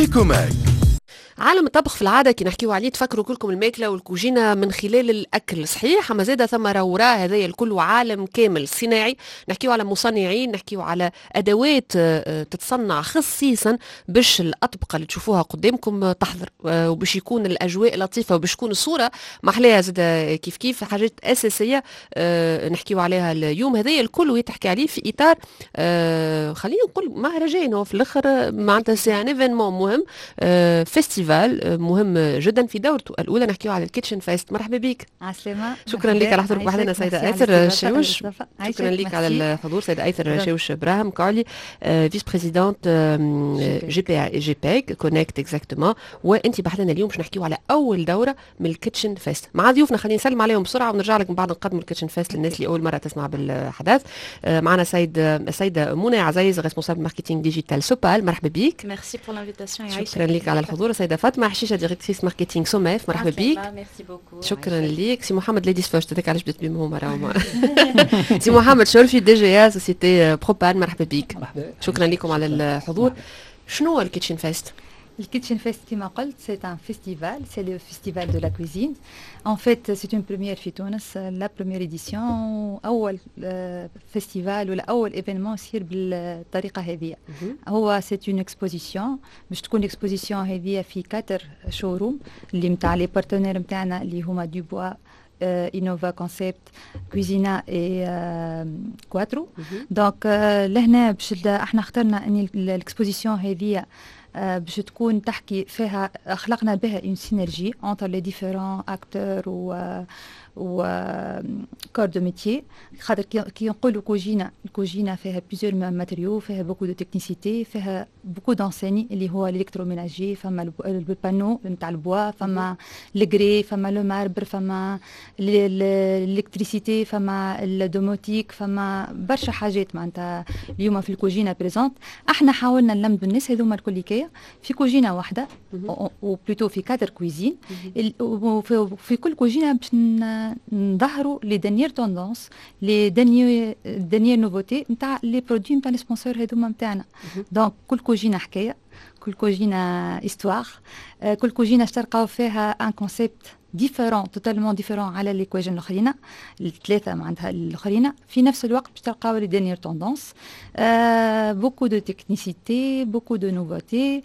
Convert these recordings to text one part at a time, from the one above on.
كوماك. عالم الطبخ في العادة كي نحكيو عليه تفكروا كلكم الماكلة والكوجينة من خلال الأكل، صحيح؟ أما زادة ثم وراء هذا الكل عالم كامل صناعي، نحكيو على مصنعين، نحكيو على أدوات تتصنع خصيصا باش الأطبقة اللي تشوفوها قدامكم تحضر، وباش يكون الأجواء لطيفة وباش تكون الصورة محلاها زادة كيف حاجات أساسية نحكيو عليها اليوم. هذا الكل ويتحكي عليه في إطار خلينا نقول مهرجان، هو في الآخر معناتها سي ان ايفينمون مهم، فيستيفال مهم جدا في دورته الأولى. نحكيو على الكيتشن فيست. مرحبا بك. عسلامة. شكرا لك على حضورك معنا سيدة آيثر شاوش. شكرا لك على الحضور سيدة آيثر شاوش براهم كعلي، فيس بريزيدونت جي بيك كونكت اكزاكتومون. وانت بحثنا اليوم باش نحكيو على اول دورة من الكيتشن فيست مع ضيوفنا. خلينا نسلم عليهم بسرعة ونرجع لك من بعد نقدم الكيتشن فيست للناس اللي أول مرة تسمع بالحدث. معنا السيدة منى عزيز ريسبونسابل ماركتينغ ديجيتال سوبال. مرحبا بك. ميرسي بور لانفيتاسيون. شكرا لك على الحضور. سيدة فاطمة حشيشة ديريكتريس ماركتينغ سوميف. مرحبا بك. ميرسي بوكو. شكرا لك. سي محمد ليديز فيرست، هذاك علاش بديت بهم هما راهما. سي محمد شرفي دي جي اس سوسيتي بروبان. مرحبا بك. شكرا لكم على الحضور. شنو هو الكيتشن فيست؟ Le Kitchen Fest, qui m'a dit, c'est un festival, c'est le festival de la cuisine. En fait, c'est une première في تونس, la première édition, أول festival ولا أول événement يصير بالطريقة هذه. هو c'est une exposition, باش تكون exposition هذه في 4 showroom اللي متاع لي بارتنير متاعنا اللي هما دوبوا Innova Concept, Cuisina et Quattro. Donc لهنا باش احنا اخترنا ان الاكسبوزيسيون هذه باش تكون تحكي فيها خلقنا بها une synergie entre les différents acteurs و كور دو ميتيي. خاطر كي نقولوا الكوجينه فيها بليزيور ماتيريو، فيها بوكو دو تكنيسيتي، فيها بوكو دانسيني اللي هو الالكتروميناجي، فما البانو نتاع البوا، فما الجري، فما لو ماربر، فما الالكتريسيتي، فما الدوموتيك، فما برشا حاجات معناتها اليوم في الكوجينه بريزونت. احنا حاولنا نلمدوا الناس هذوما الكليكيه في كوجينه واحده وبلوتو في 4 كويزين، وفي كل كوجينه باش نظهروا لي دانيير توندونس، لي دانيير نوفوتي نتاع لي برودوي نتاع لي سبونسور هذوما نتاعنا. دونك كل كوجينه حكايه، كل كوجينه استوار، كل كوجينه تلقاو فيها ان كونسيبت ديفيرون، توتالمون ديفيرون على لي كويجين الاخرين الثلاثه معناتها الاخرين. في نفس الوقت باش تلقاو لي دانيير توندونس، بوكو دو تكنيسيتي، بوكو دو نوفوتي.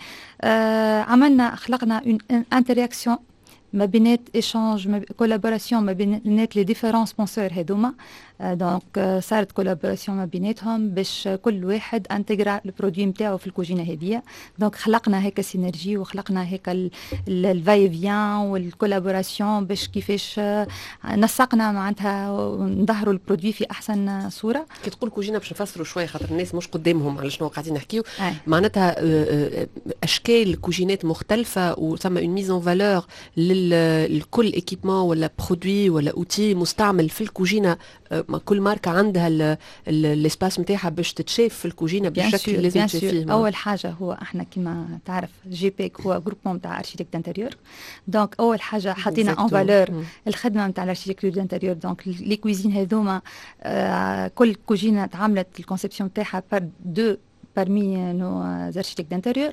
خلقنا اون انتراكسيون ما بينات ايشانج كولابوراسيون ما بينات لي ديفيرون سبونسور هذوما. دونك صارت كولابوراسيون ما بيناتهم باش كل واحد انتجرا البرودوي نتاعو في الكوجينه هذه. دونك خلقنا هيك سينرجي وخلقنا هيك الفاي فيان والكولابوراسيون باش كيفاش نسقنا معناتها ونظهروا البرودوي في احسن صوره. كي تقول كوجينه باش نفسروا شويه خاطر الناس مش قدامهم على شنو قاعدين نحكيو. معناتها اشكال كوجينات مختلفه وثم اون ميز اون فالور لكل ايكيبمون ولا برودوي ولا اوتي مستعمل في الكوجينه. كل ماركه عندها الاسباس نتاعها باش تتشاف في الكوجينه بالشكل اللي لازم تشوفيه. اول حاجه هو احنا كما تعرف جي بيك هو جروبمون تاع اركيتكت دانتيريور. دونك اول حاجه حطينا اون فالور الخدمه نتاع الاركيتكتور دانتيريور. دونك لي كويزين هذوما كل كوجينه تعملت الكونسيبسيون تاعها بار دو parmi nos architectes d'intérieur.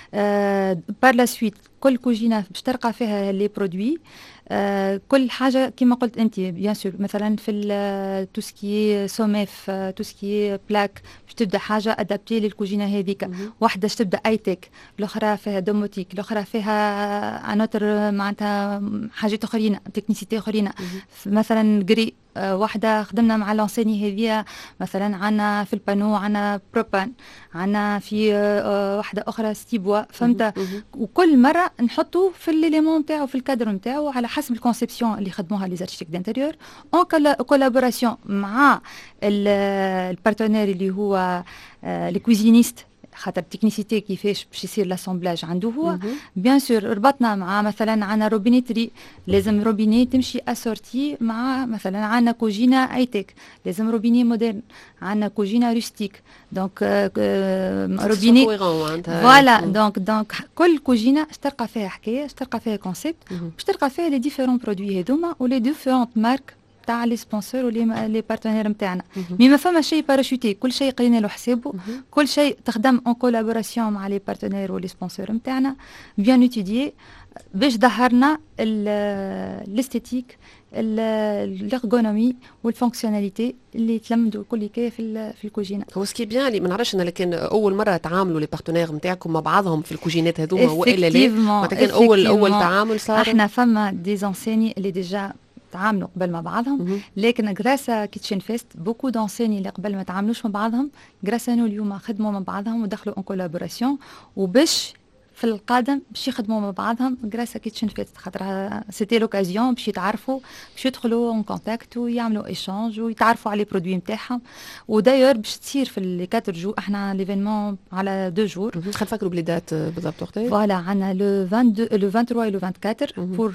Par la suite كل كوجينه باش تلقى فيها لي برودوي. كل حاجه كما قلت انت بيان سور مثلا في تو سكي سوميف تو سكي بلاك باش تبدا حاجه ادابتي للكوجينه هذيك. واحده باش تبدا اي تك، الاخرى فيها دوموتيك، الاخرى فيها انوتر معناتها حاجات اخرين تكنيسيتي اخرين. مثلا جري واحده خدمنا مع لونسيني هذه مثلا عنا في البانو عنا بروبان، عنا في واحده اخرى ستيبوا. فهمت؟ وكل مره نحطوا في الليمون نتاعو في الكادر نتاعو على حسب الكونسيبسيون اللي خدموها لي زاركتيك دانتيريور اون كولابوراسيون مع البارتنير اللي هو الكوزينيست. خاطر التكنيسيتي كيفاش باش يصير لاسامبلاج عنده هو. بيان سور ربطنا مع مثلا عنا روبينيتري، لازم روبيني تمشي اسورتي مع مثلا عنا كوجينه ايتك، لازم روبيني مودرن، عنا كوجينه روستيك. دونك روبيني فوالا. دونك كل كوجينه تلقى فيها حكايه، تلقى فيها كونسيبت، باش تلقى فيها لي ديفيرون برودوي هذوما ولي ديفيرونت مارك نتاع لي سبونسور ولي بارتنير نتاعنا. مي ما فما شيء باراشوتي، كل شيء قرينا له حسابه، كل شيء تخدم اون كولابوراسيون مع لي بارتنير ولي سبونسور نتاعنا بيان اتيديي باش ظهرنا الاستيتيك الارغونومي والفونكسيوناليتي اللي تلمدوا كل في الكوجينه. هو سكي بيان اللي ما نعرفش انا، لكن اول مره تعاملوا لي بارتنير نتاعكم مع بعضهم في الكوجينات هذوما والا لا؟ معناتها كان اول تعامل صار. احنا فما دي زونسيني اللي ديجا تعاملوا قبل مع بعضهم، لكن غراسا كيتشن فيست بوكو دونسيني اللي قبل ما تعاملوش مع بعضهم غراسا انه اليوم خدموا مع بعضهم ودخلوا اون كولابوراسيون، وباش في القادم باش يخدموا مع بعضهم غراسا كيتشن فيست، خاطر سيتي لوكازيون باش يتعرفوا، باش يدخلوا اون كونتاكت ويعملوا ايشانج ويتعرفوا على لي برودوي نتاعهم. وداير باش تصير في لي 4 جو، احنا ليفينمون على 2 جور. خلينا نفكروا بلي دات بالضبط وقتها. فوالا عندنا لو 22 لو 23 و لو 24 بور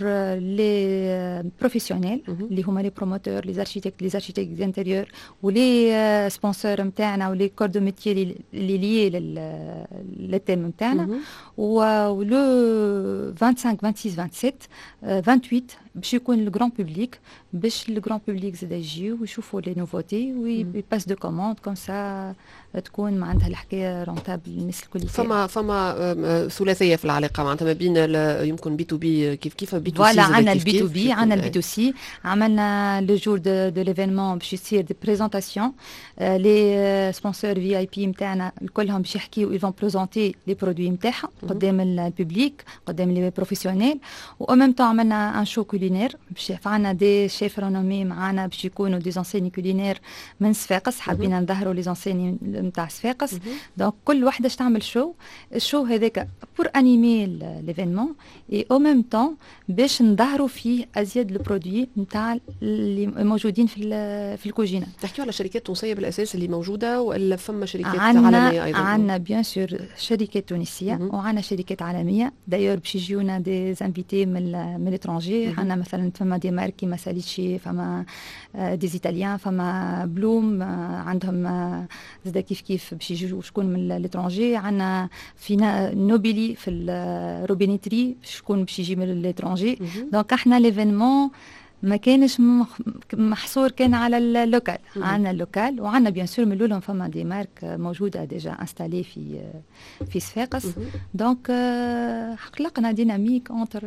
لي بروفيسيونيل اللي هما لي بروموتور، لي زاركيتكت دانتيريور ولي سبونسور نتاعنا ولي كور دو ميتيي اللي ليي للتيم نتاعنا. ولو 25 26 27 28 باش يكون الجران بوبليك، باش الجران بوبليك زاد يجيو ويشوفوا لي نوفوتي ويباس دو كوموند كوم سا تكون معناتها الحكايه رونتابل للناس الكل. فما ثلاثيه في العلاقه معناتها ما بين يمكن بي تو بي كيف بي تو سي. فوالا عندنا البي تو بي، عندنا البي تو سي. عملنا لو جور دو ليفينمون باش يصير دي بريزونطاسيون، لي سبونسور في اي بي نتاعنا الكلهم باش يحكيو يفون بريزونتي لي برودوي نتاعهم قدام الببليك قدام لي بروفيسيونيل. و ميم طون عملنا ان شو كولينير باش عندنا دي شيف رونومي معانا باش يكونوا دي زونسيني كولينير من صفاقس، حابين نظهروا لي زونسيني نتاع صفاقس. دونك كل وحده باش تعمل الشو هذاك بور انيمي ليفينمون اي او ميم طون باش نظهروا فيه ازيد البرودوي نتاع اللي موجودين في الكوجينه. تحكيوا على شركات تونسيه بالاساس اللي موجوده ولا فما شركات عالميه ايضا؟ عندنا بيان سور شركات تونسيه وعندنا شركات عالميه. دايور باش يجيونا دي انفيتي من ليترونجي. عندنا مثلا فما دي مارك كيما ساليتشي، فما دي ايطاليان، فما بلوم عندهم زاد كيف باش يجيو شكون من ليترونجي. عندنا فينا نوبيلي في الروبينيتري شكون باش يجي من ليترونجي. دونك احنا ليفينمون ما كانش محصور كان على اللوكال. عندنا اللوكال وعندنا بيان سور من الاول فما دي مارك موجوده ديجا انستالي في صفاقس. دونك خلقنا ديناميك انتر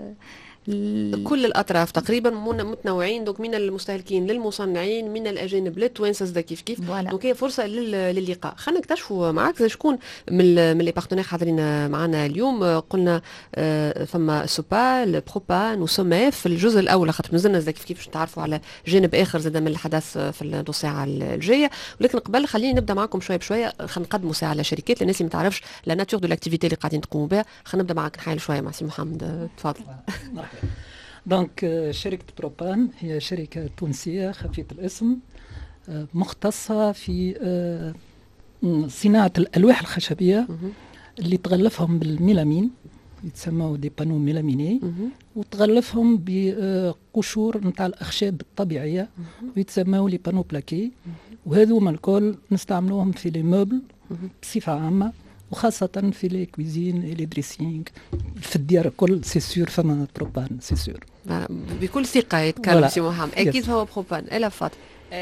كل الاطراف تقريبا متنوعين، دونك من المستهلكين للمصنعين من الاجانب للتوانسه كيف دونك هي فرصه للقاء. خلينا نكتشفوا معاك شكون من لي بارتنير حاضرين معنا اليوم. قلنا فما سوبال بروبان وسوميف في الجزء الاول، خاطر مازلنا كيف باش نتعرفوا على جانب اخر زاد من الحدث في النص ساعه الجايه. ولكن قبل خلينا نبدا معكم شويه بشويه. خلينا نقدموا ساعه للشركات للناس اللي ما تعرفش لا ناتور دو لاكتيفيتي اللي قاعدين تقوموا بها. خلينا نبدا معك نحايل شويه مع سي محمد، تفضل. دونك شركة بروبان هي شركة تونسية خفيفة الاسم مختصة في صناعة الألواح الخشبية اللي تغلفهم بالميلامين، يتسموا دي بانو ميلاميني، وتغلفهم بقشور نتاع الأخشاب الطبيعية ويتسموا لي بانو بلاكي. وهذوما الكل نستعملوهم في لي موبل بصفة عامة، وخاصة في لي كويزين لي دريسينغ في الديار الكل. سي سور فما بروبان سي سور بكل ثقة يتكلم سي محمد. أكيد هو بروبان. إلا فاطمة.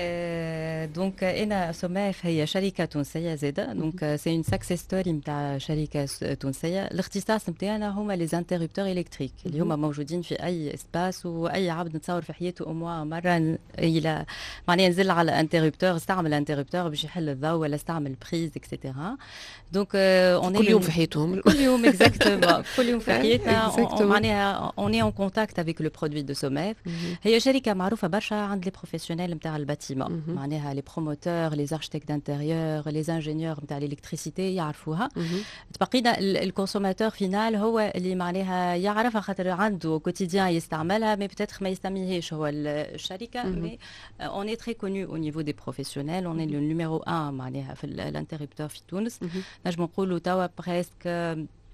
دونك انا سوماف هي شركه تونسيه زاده. دونك سي اون سكسيس ستوري نتاع شركه تونسيه. الاختصاص نتاعنا هما لي انتربتور الكتريك اللي هما موجودين في اي اسباس، واي عبد نتصور في حياته اموا مره الى معناها نزل على انتربتور، استعمل انتربتور باش يحل الضوء ولا استعمل بريز اكسيتيرا. دونك كل يوم في حياتهم، كل يوم اكزاكتومون كل يوم في حياتنا معناها اون اي اون كونتاكت افيك لو برودوي دو سوماف. هي شركه معروفه برشا عند لي بروفيسيونيل نتاع الباتيمون، معناها لي بروموتور لي اركتيك دانتيريور لي انجينيور نتاع الالكتريسيتي يعرفوها. تبقينا الكونسوماتور فينال هو اللي معناها يعرفها خاطر عنده كوتيديان يستعملها، مي بتاتر ما يستعملهاش هو الشركه. مي اون اي تري كونو او نيفو دي بروفيسيونيل، اون اي لو نيميرو 1 معناها في الانتربتور في تونس. نجم نقولوا توا بريسك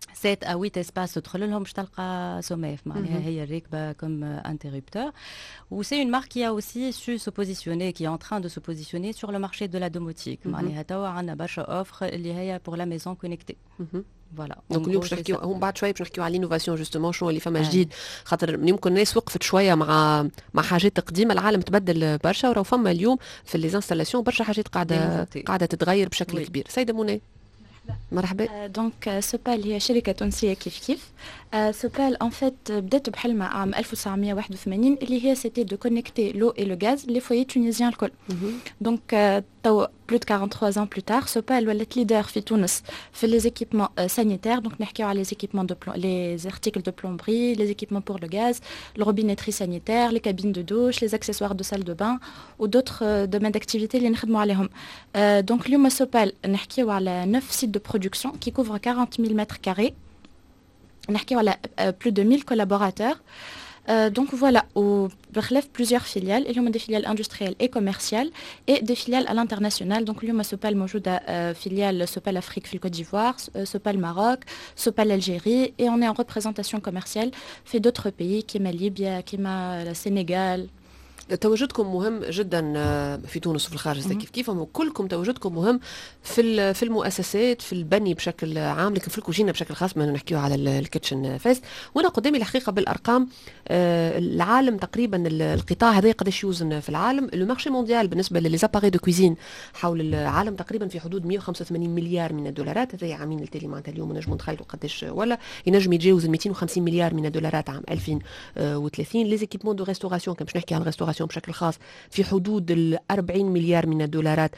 7 à 8 espaces تدخل لهم باش تلقى سوميف معناها هي الراكبه comme interrupteur. Ou c'est une marque qui a aussi su se positionner, qui est en train de se positionner sur le marché de la domotique. معناها توا عندنا برشا offre اللي هي pour la maison connectée. فوالا دونك اليوم باش نحكيو هم بعد شويه باش نحكيو على الانوفاسيون جوستومون شنو اللي فما جديد خاطر يمكن الناس وقفت شويه مع حاجات قديمه العالم تبدل برشا وراه فما اليوم في لي انستالاسيون برشا حاجات قاعده تتغير بشكل كبير. سيده منى مرحبا. دونك سوبال هي شركه تونسيه كيف سوبال ان فيت بدات بحلمها عام 1981 اللي هي سيتي دو كونيكتي لو اي لو غاز لي فويي تونيزيان الكل. دونك تو plus de 43 ans plus tard سوبال ولات ليدر في تونس في لي زيكيبمون سانيتير. دونك نحكيو على لي زيكيبمون دو لي ارتيكل دو بلومبري لي زيكيبمون بور لو غاز الروبينيتري سانيتير لي كابين دو دوش لي اكسسوار دو سال دو بان و دوتر دومين داكتيفيتي اللي نخدموا عليهم. دونك اليوم سوبال نحكيو على 9 سيت دو برودكسيون كي كوفر 40,000 متر كاري. نحكيو على plus de 1000 collaborateurs. Donc voilà, au bref, plusieurs filiales. Il y a des filiales industrielles et commerciales et des filiales à l'international. Donc il y a Sopal موجودة filiale Sopal Afrique في Côte d'Ivoire, Sopal Maroc, Sopal Algérie et on est en représentation commerciale في d'autres pays كيما ليبيا كيما السنغال. تواجدكم مهم جدا في تونس وفي الخارج كيف كلكم تواجدكم مهم في المؤسسات في البني بشكل عام لكن في الكوجينه بشكل خاص ما نحكيو على الكيتشن فيست. وانا قدامي الحقيقه بالارقام العالم تقريبا القطاع هذا قداش يوزن في العالم. لو مارشي مونديال بالنسبه للزاباري دو كوزين حول العالم تقريبا في حدود 185 مليار من الدولارات. هذا عامين التالي معناتها اليوم نجم نتخيلوا قداش ولا ينجم يتجاوز 250 مليار من الدولارات عام 2030. لي زيكيبمون دو ريستوراسيون كان باش نحكي على الريستوراسيون بشكل خاص في حدود ال 40 مليار من الدولارات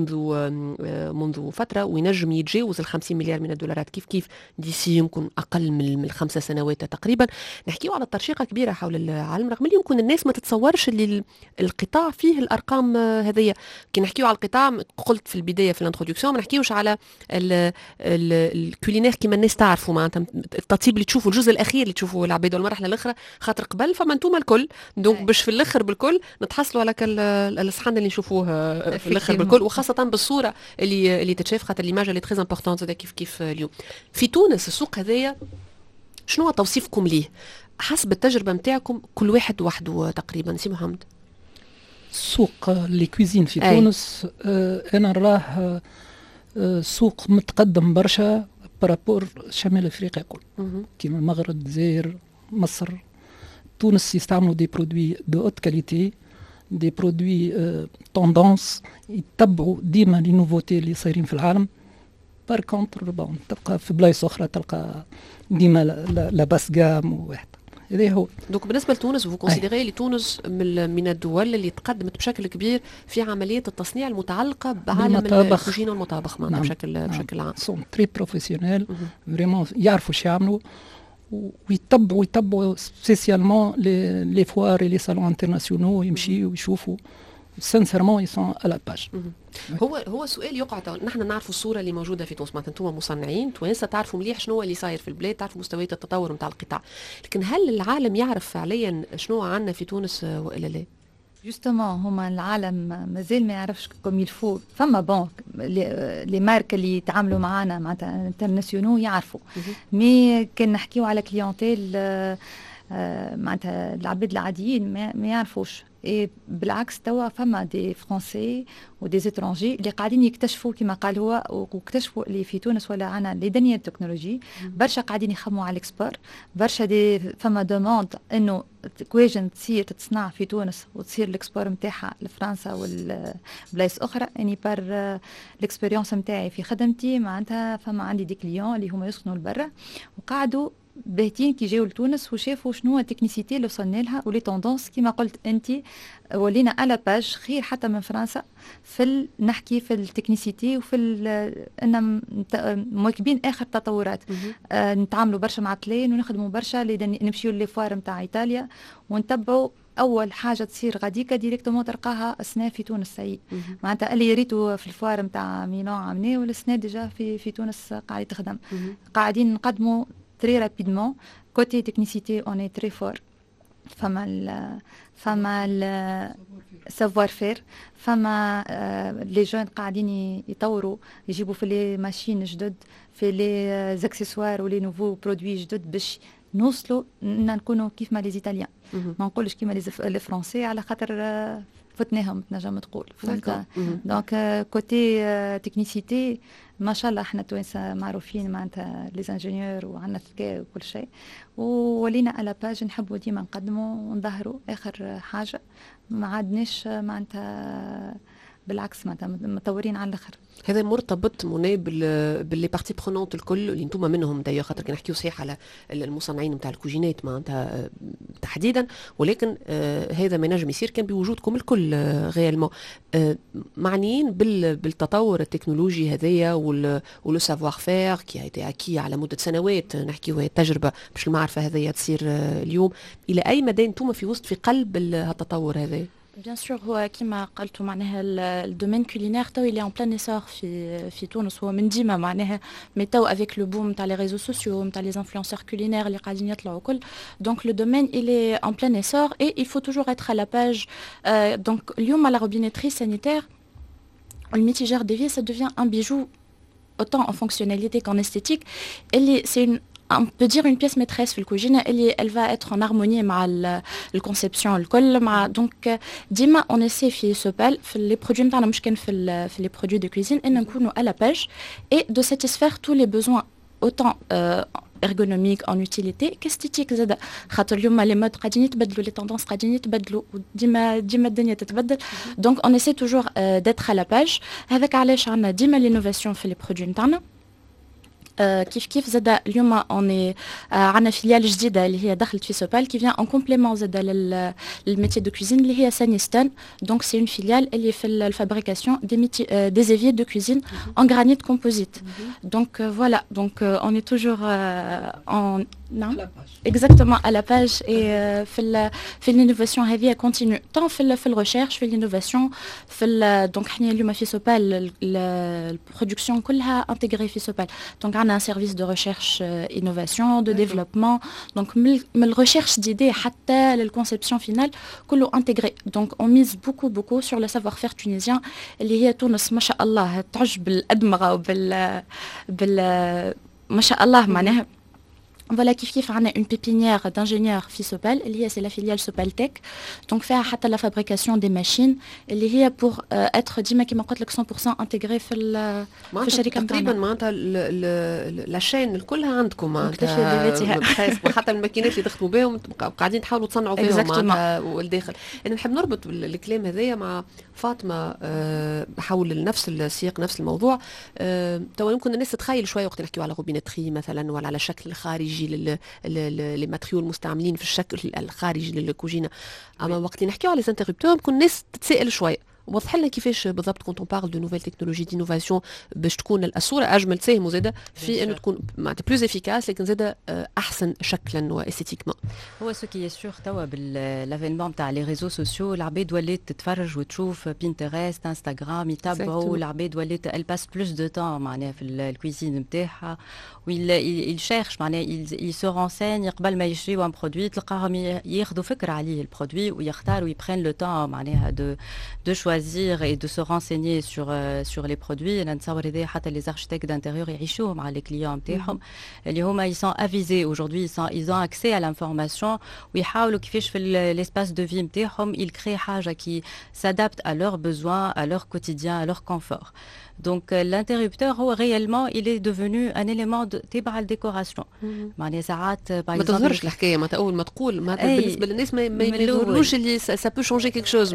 منذ فترة وينجم يتجاوز ال 50 مليار من الدولارات كيف ديسي يمكن أقل من 5 سنوات تقريبا. نحكيو على الترشيقة كبيرة حول العالم رغم اللي يمكن الناس ما تتصورش اللي القطاع فيه الأرقام هذية. كي نحكيو على القطاع قلت في البداية في الانترودكسيون ما نحكيوش على الكولينير كما الناس تعرفوا معناتها التطيب اللي تشوفوا الجزء الأخير اللي تشوفوا العباد والمرحلة الأخرى خاطر قبل فما انتوما الكل دونك باش في الأخر بالكل نتحصلوا على الصحن اللي نشوفوه في الاخر بالكل وخاصه بالصوره اللي تتشاف خاطر ليماج اللي تري امبورطونت هذا كيف اليوم في تونس. السوق هذايا شنو هو توصيفكم ليه حسب التجربه نتاعكم كل واحد وحده تقريبا؟ سي محمد. سوق لي كويزين في تونس انا نراه سوق متقدم برشا بارابور شمال افريقيا كل كيما المغرب الجزائر مصر. تونس يستعملوا دي برودوي دو اوت كاليتي دي برودوي توندونس يتبعوا ديما لي نوفوتي اللي صايرين في العالم. بار كونتر بون تلقى في بلايص اخرى تلقى ديما لاباس جام وواحد. هذا هو. دونك بالنسبه لتونس فو كونسيديري لي تونس من الدول اللي تقدمت بشكل كبير في عمليه التصنيع المتعلقه بعالم الكوجينه والمطابخ نعم. بشكل عام. سون تري بروفيسيونيل فريمون يعرفوا شو يعملوا ويتبعوا سبيسيالمون لي فوار لي صالون انترناسيونال يمشيوا ويشوفوا سانسيرمون يسون على باج. هو سؤال يقع نحن نعرفوا الصوره اللي موجوده في تونس معناتها انتم مصنعين توانسه تعرفوا مليح شنو اللي صاير في البلاد تعرفوا مستويات التطور نتاع القطاع لكن هل العالم يعرف فعليا شنو عندنا في تونس والا لا؟ جوستومون هما العالم مازال ما يعرفش كوم يلفو. فما بون لي مارك اللي يتعاملوا معنا معناتها انترناسيونال يعرفوا مي كان نحكيو على كليونتيل معناتها العباد العاديين ما يعرفوش. اي بالعكس توا فما دي فرونسي ودي زيترونجي اللي قاعدين يكتشفوا كما قال هو واكتشفوا اللي في تونس ولا عنا لي دنيا تكنولوجي برشا قاعدين يخموا على الاكسبور برشا دي فما دوموند انه كواجن تصير تتصنع في تونس وتصير الاكسبور نتاعها لفرنسا والبلايص اخرى. اني بار الاكسبيريونس نتاعي في خدمتي معناتها فما عندي دي كليون اللي هما يسكنوا لبرا وقعدوا باهتين كي جاوا لتونس وشافوا شنو التكنيسيتي اللي وصلنا لها ولي توندونس كما قلت انت ولينا على باج خير حتى من فرنسا في نحكي في التكنيسيتي وفي ان مواكبين اخر تطورات. نتعاملوا برشا مع تلين ونخدموا برشا نمشيو لي فوار نتاع ايطاليا ونتبعوا اول حاجه تصير غاديكا ديريكتومون تلقاها السنه في تونس سي معناتها اللي ريتو في الفوار نتاع ميلان عملناه والسنه ديجا في تونس قاعد تخدم. قاعدين نقدموا très rapidement. Côté technicité, on est très fort. فما savoir faire فما لي جون قاعدين يطوروا يجيبوا في لي ماشين جدد في لي زاكسيسوار ولي نوفو برودوي جدد باش نوصلوا نكونوا كيف ما لي ايطاليان ما نقولش كيما لي فرونسي على خاطر فتناهم تنجم تقول فهمت دونك كوتي تكنيسيتي ما شاء الله احنا توانسه معروفين معناتها لي انجينيور وعندنا ذكاء وكل شيء ولينا على باج نحبوا ديما نقدموا ونظهروا اخر حاجه ما عادناش معناتها بالعكس معناتها متطورين على الاخر. هذا مرتبط منى باللي بارتي برونونت الكل اللي انتم منهم دايوغ خاطر كي نحكيو صحيح على المصنعين نتاع الكوجينات معناتها تحديدا ولكن هذا ما نجم يصير كان بوجودكم الكل غيالمون معنيين بالتطور التكنولوجي هذايا ولو سافوار فير كي ايتي اكي على مده سنوات نحكيو التجربه باش المعرفه هذايا تصير اليوم الى اي مدى انتم في وسط في قلب التطور هذا؟ Bien sûr, كما قلتوا معناها الدومين كولينير تو il est en plein essor في تونس هو من ديما معناها مي تو avec le boom تاع les réseaux sociaux تاع les influenceurs culinaires اللي قاعدين يطلعوا كل donc le domaine il est en plein essor et il faut toujours être à la page donc اليوم la robinetterie sanitaire le mitigeur d'évier ça devient un bijou autant en fonctionnalité qu'en esthétique c'est une on peut dire une pièce maîtresse في الكوجينة اللي elle va être en harmonie مع الconception الكل مع donc ديما on essaie في سوبال في les produits نتاعنا مش كان في les produits de cuisine ان نكونوا à la page et de satisfaire tous les besoins autant ergonomique en utilité qu'esthétique زاد خاطر اليوم les modes قاعدين يتبدلوا les tendances قاعدين يتبدلوا ديما الدنيا تتبدل donc on essaie toujours d'être à la page هذاك علاش عندنا ديما l'innovation في les produits نتاعنا كيف زاد اليوم اوني عندنا فيليال جديده اللي هي دخلت في سوبال كي فيان ان كومبليمون زاد للميتي دو كوزين اللي هي سانيستان دونك سي اون فيليال اللي في الفابريكاسيون دي زيفيي دو كوزين ان غرانيت كومبوزيت دونك فوالا دونك اون اي توجور ان نعم exactement à la page et في l'innovation هذه continue tant في الريشيرش في l'innovation في donc حنا اليوم في سوبال البرودكسيون كلها انتغري في سوبال donc عندنا un service de recherche innovation de développement donc من الريشيرش d'idées حتى للconception finale كله intégré donc on mise beaucoup sur le savoir-faire tunisien اللي هي تونس ما شاء الله تعج بالأدمغة وبال ما شاء الله معناها Voilà, كيف عندنا une pépinière d'ingénieurs في سوبال اللي هي c'est la filiale Sopaltech donc فيها حتى la fabrication des machines اللي هي pour être ديما كما قلت لك 100% intégré في الشركه تقريبا معناتها لاشين الكلها عندكم معناتها حتى الماكينات اللي تخدموا بهم قاعدين تحاولوا تصنعوا بهم معناتها والداخل انا نحب نربط الكلام هذايا مع فاطمه حول نفس السياق نفس الموضوع تو يمكن الناس تتخيل شويه وقت نحكيو على روبينتري مثلا ولا على شكل خارجي للماتريو المستعملين في الشكل الخارجي للكوجينه اما وقت نحكيو على الانتربتور ممكن الناس تتسائل شويه وضح لنا كيفاش بالضبط كنت بارل دو نوفيل تكنولوجي دينوفاسيون باش تكون الصوره اجمل تساهموا زاده في انه تكون معناتها بلوز افيكاس لكن زاده احسن شكلا واستيتيكمون هو سو كي سور توا بالافينمون تاع لي ريزو سوسيو العباد ولات تتفرج وتشوف بينترست انستغرام يتابعوا العباد ولات ال باس بلوس دو طون معناها في الكويزين نتاعها ويل شيرش معناها يل سو رونسيني قبل ما يشريوا ان برودوي تلقاهم ياخذوا فكره عليه البرودوي ويختاروا يبرين لو طون معناها دو et de se renseigner sur les produits. Les architectes d'intérieur يعيشوه مع les clients نتاعهم اللي هما ils sont avisés aujourd'hui ils ont accès à l'information ويحاولوا كيفاش في l'espace de vie نتاعهم ils créent حاجة qui s'adapte à leurs besoins, à leur quotidien, à leur confort. Donc l'interrupteur هو réellement il est devenu un élément تبع الديكوراسيون. معناها ساعات ما تظهرش الحكايه معناتها اول ما تقول معناتها بالنسبه للناس ما يظهرلوش اللي ça peut changer quelque chose.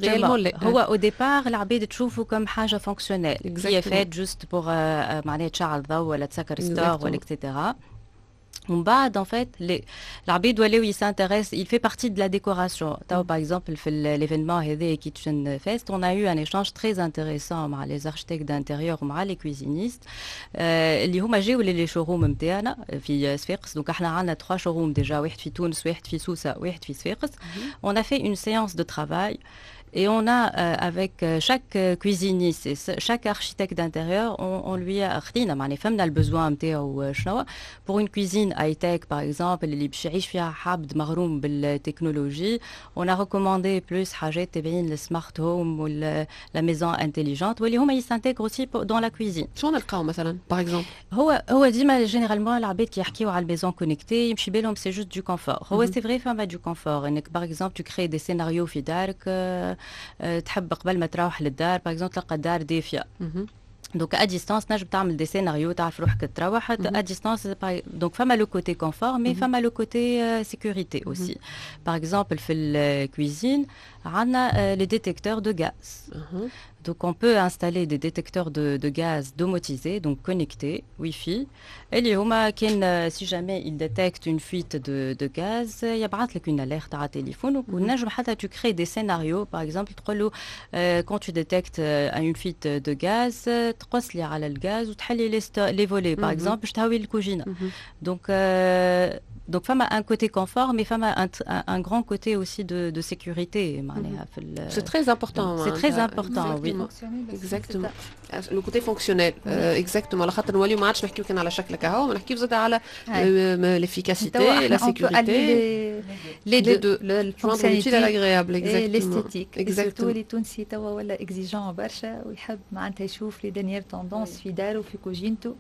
هو au départ العباد تشوفوا كم حاجه فونكسيونيل هي فات جوست بور معناها تشعل ضوء ولا تسكر ستار ولا اكسترا. ومن بعد en fait العباد ولاو s'intéresse il fait partie de la décoration. Par exemple في l'événement هذا Kitchen Fest on a eu un échange très intéressant مع les architectes d'intérieur ومع les cuisinistes اللي هما جاوا لي شوروم نتاعنا في صفاقس. دونك احنا عندنا 3 شوروم ديجا واحد في تونس واحد في سوسه واحد في صفاقس. On a fait une séance de travail Et on a, avec chaque cuisiniste et chaque architecte d'intérieur, on lui a le besoin pour une cuisine high-tech, par exemple, اللي باش يعيش فيها حابد مغروم بالتكنولوجي. On a recommandé plus حاجات تبعين السمارت هوم ولا la maison intelligente واللي هما يسانتيغرو aussi dans la cuisine. شو نلقاو مثلا par exemple؟ هو ديما جينيرالمون العباد كي يحكيو على الميزون كونيكتي يمشي بالهم سي جوست دو كونفور. هو سي فري فما دو كونفور انك باغ اكزومبل تو كري دي سيناريو في دارك تحب قبل ما تروح للدار باغ اكزومبل تلقى الدار دافيه. Donc à distance, نجم تعمل des scénarios, تعرف روحك تروح à distance. Donc femme a le côté confort, mais femme a le côté sécurité aussi. Par exemple, في la cuisine, on a les détecteurs de gaz. Donc on peut installer des détecteurs de gaz domotisés, donc connectés, Wi-Fi. Et si jamais il détecte une fuite de gaz, il y a une alerte à téléphone. Tu crées des scénarios, par exemple, quand tu détectes une fuite de gaz, tu على الغاز وتحلي les volets, par exemple, je t'avis le cuisine. Donc femme a un côté confort, mais femme a un grand côté aussi de sécurité. C'est très important. C'est très important, oui. Exactement. Le côté fonctionnel. Exactement. La خاطر نوليو ما عادش نحكيو كان على شكل كهو، ما نحكيو زاد على l'efficacité, la sécurité. Les deux. Le fonctionnalité l'agréable. Et l'esthétique. Exactement. اللي تونسي توا ولا exigeant برشا ويحب معناتها يشوف لي دانيير توندونس في داره وفي كوجينته.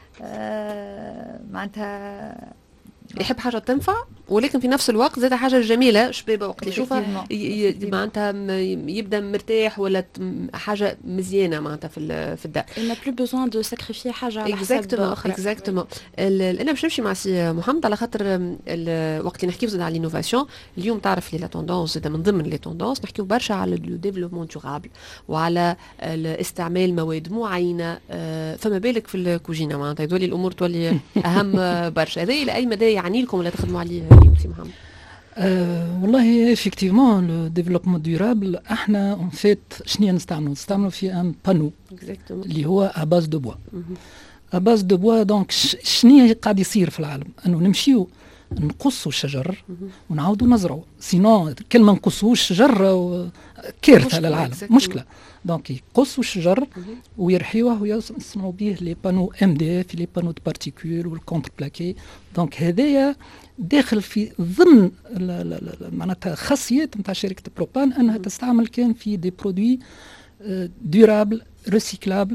معناتها يحب حاجه تنفع ولكن في نفس الوقت زاد حاجه جميله شبابه وقت يشوفها معناتها يبدا مرتاح ولا حاجه مزيانه معناتها في الدار. Il n'a plus besoin de sacrifier حاجه على حساب اخرى. اكزاكتومون. انا باش نمشي مع سي محمد على خاطر وقت اللي نحكيو زاد على الانوفاسيون اليوم تعرف لي لا توندونس زاد من ضمن لي توندونس نحكيو برشا على لو ديفلوبمون دورابل وعلى استعمال مواد معينه فما بالك في الكوجينه معناتها هذول الامور تولي اهم برشا. هذا الى اي مدى يعني لكم ولا تخدموا عليه سي محمد؟ والله effectivement le développement durable احنا en fait شنو نستعملوا في ان بانو اللي هو à base de bois. à base de bois donc شنو قاعد يصير في العالم انه نمشيو نقصوا الشجر ونعاودوا نزرعوا سينو كل ما نقصوش الشجر كارثه للعالم مشكله. دونك يقصوا الشجر ويرحيوه ويصنعوا به لي بانو ام دي اف لي بانو دو بارتيكول والكونتر بلاكي. دونك هذايا داخل في ضمن معناتها خاصيات نتاع شركه بروبان انها تستعمل كان في دي برودوي دورابل ريسيكلابل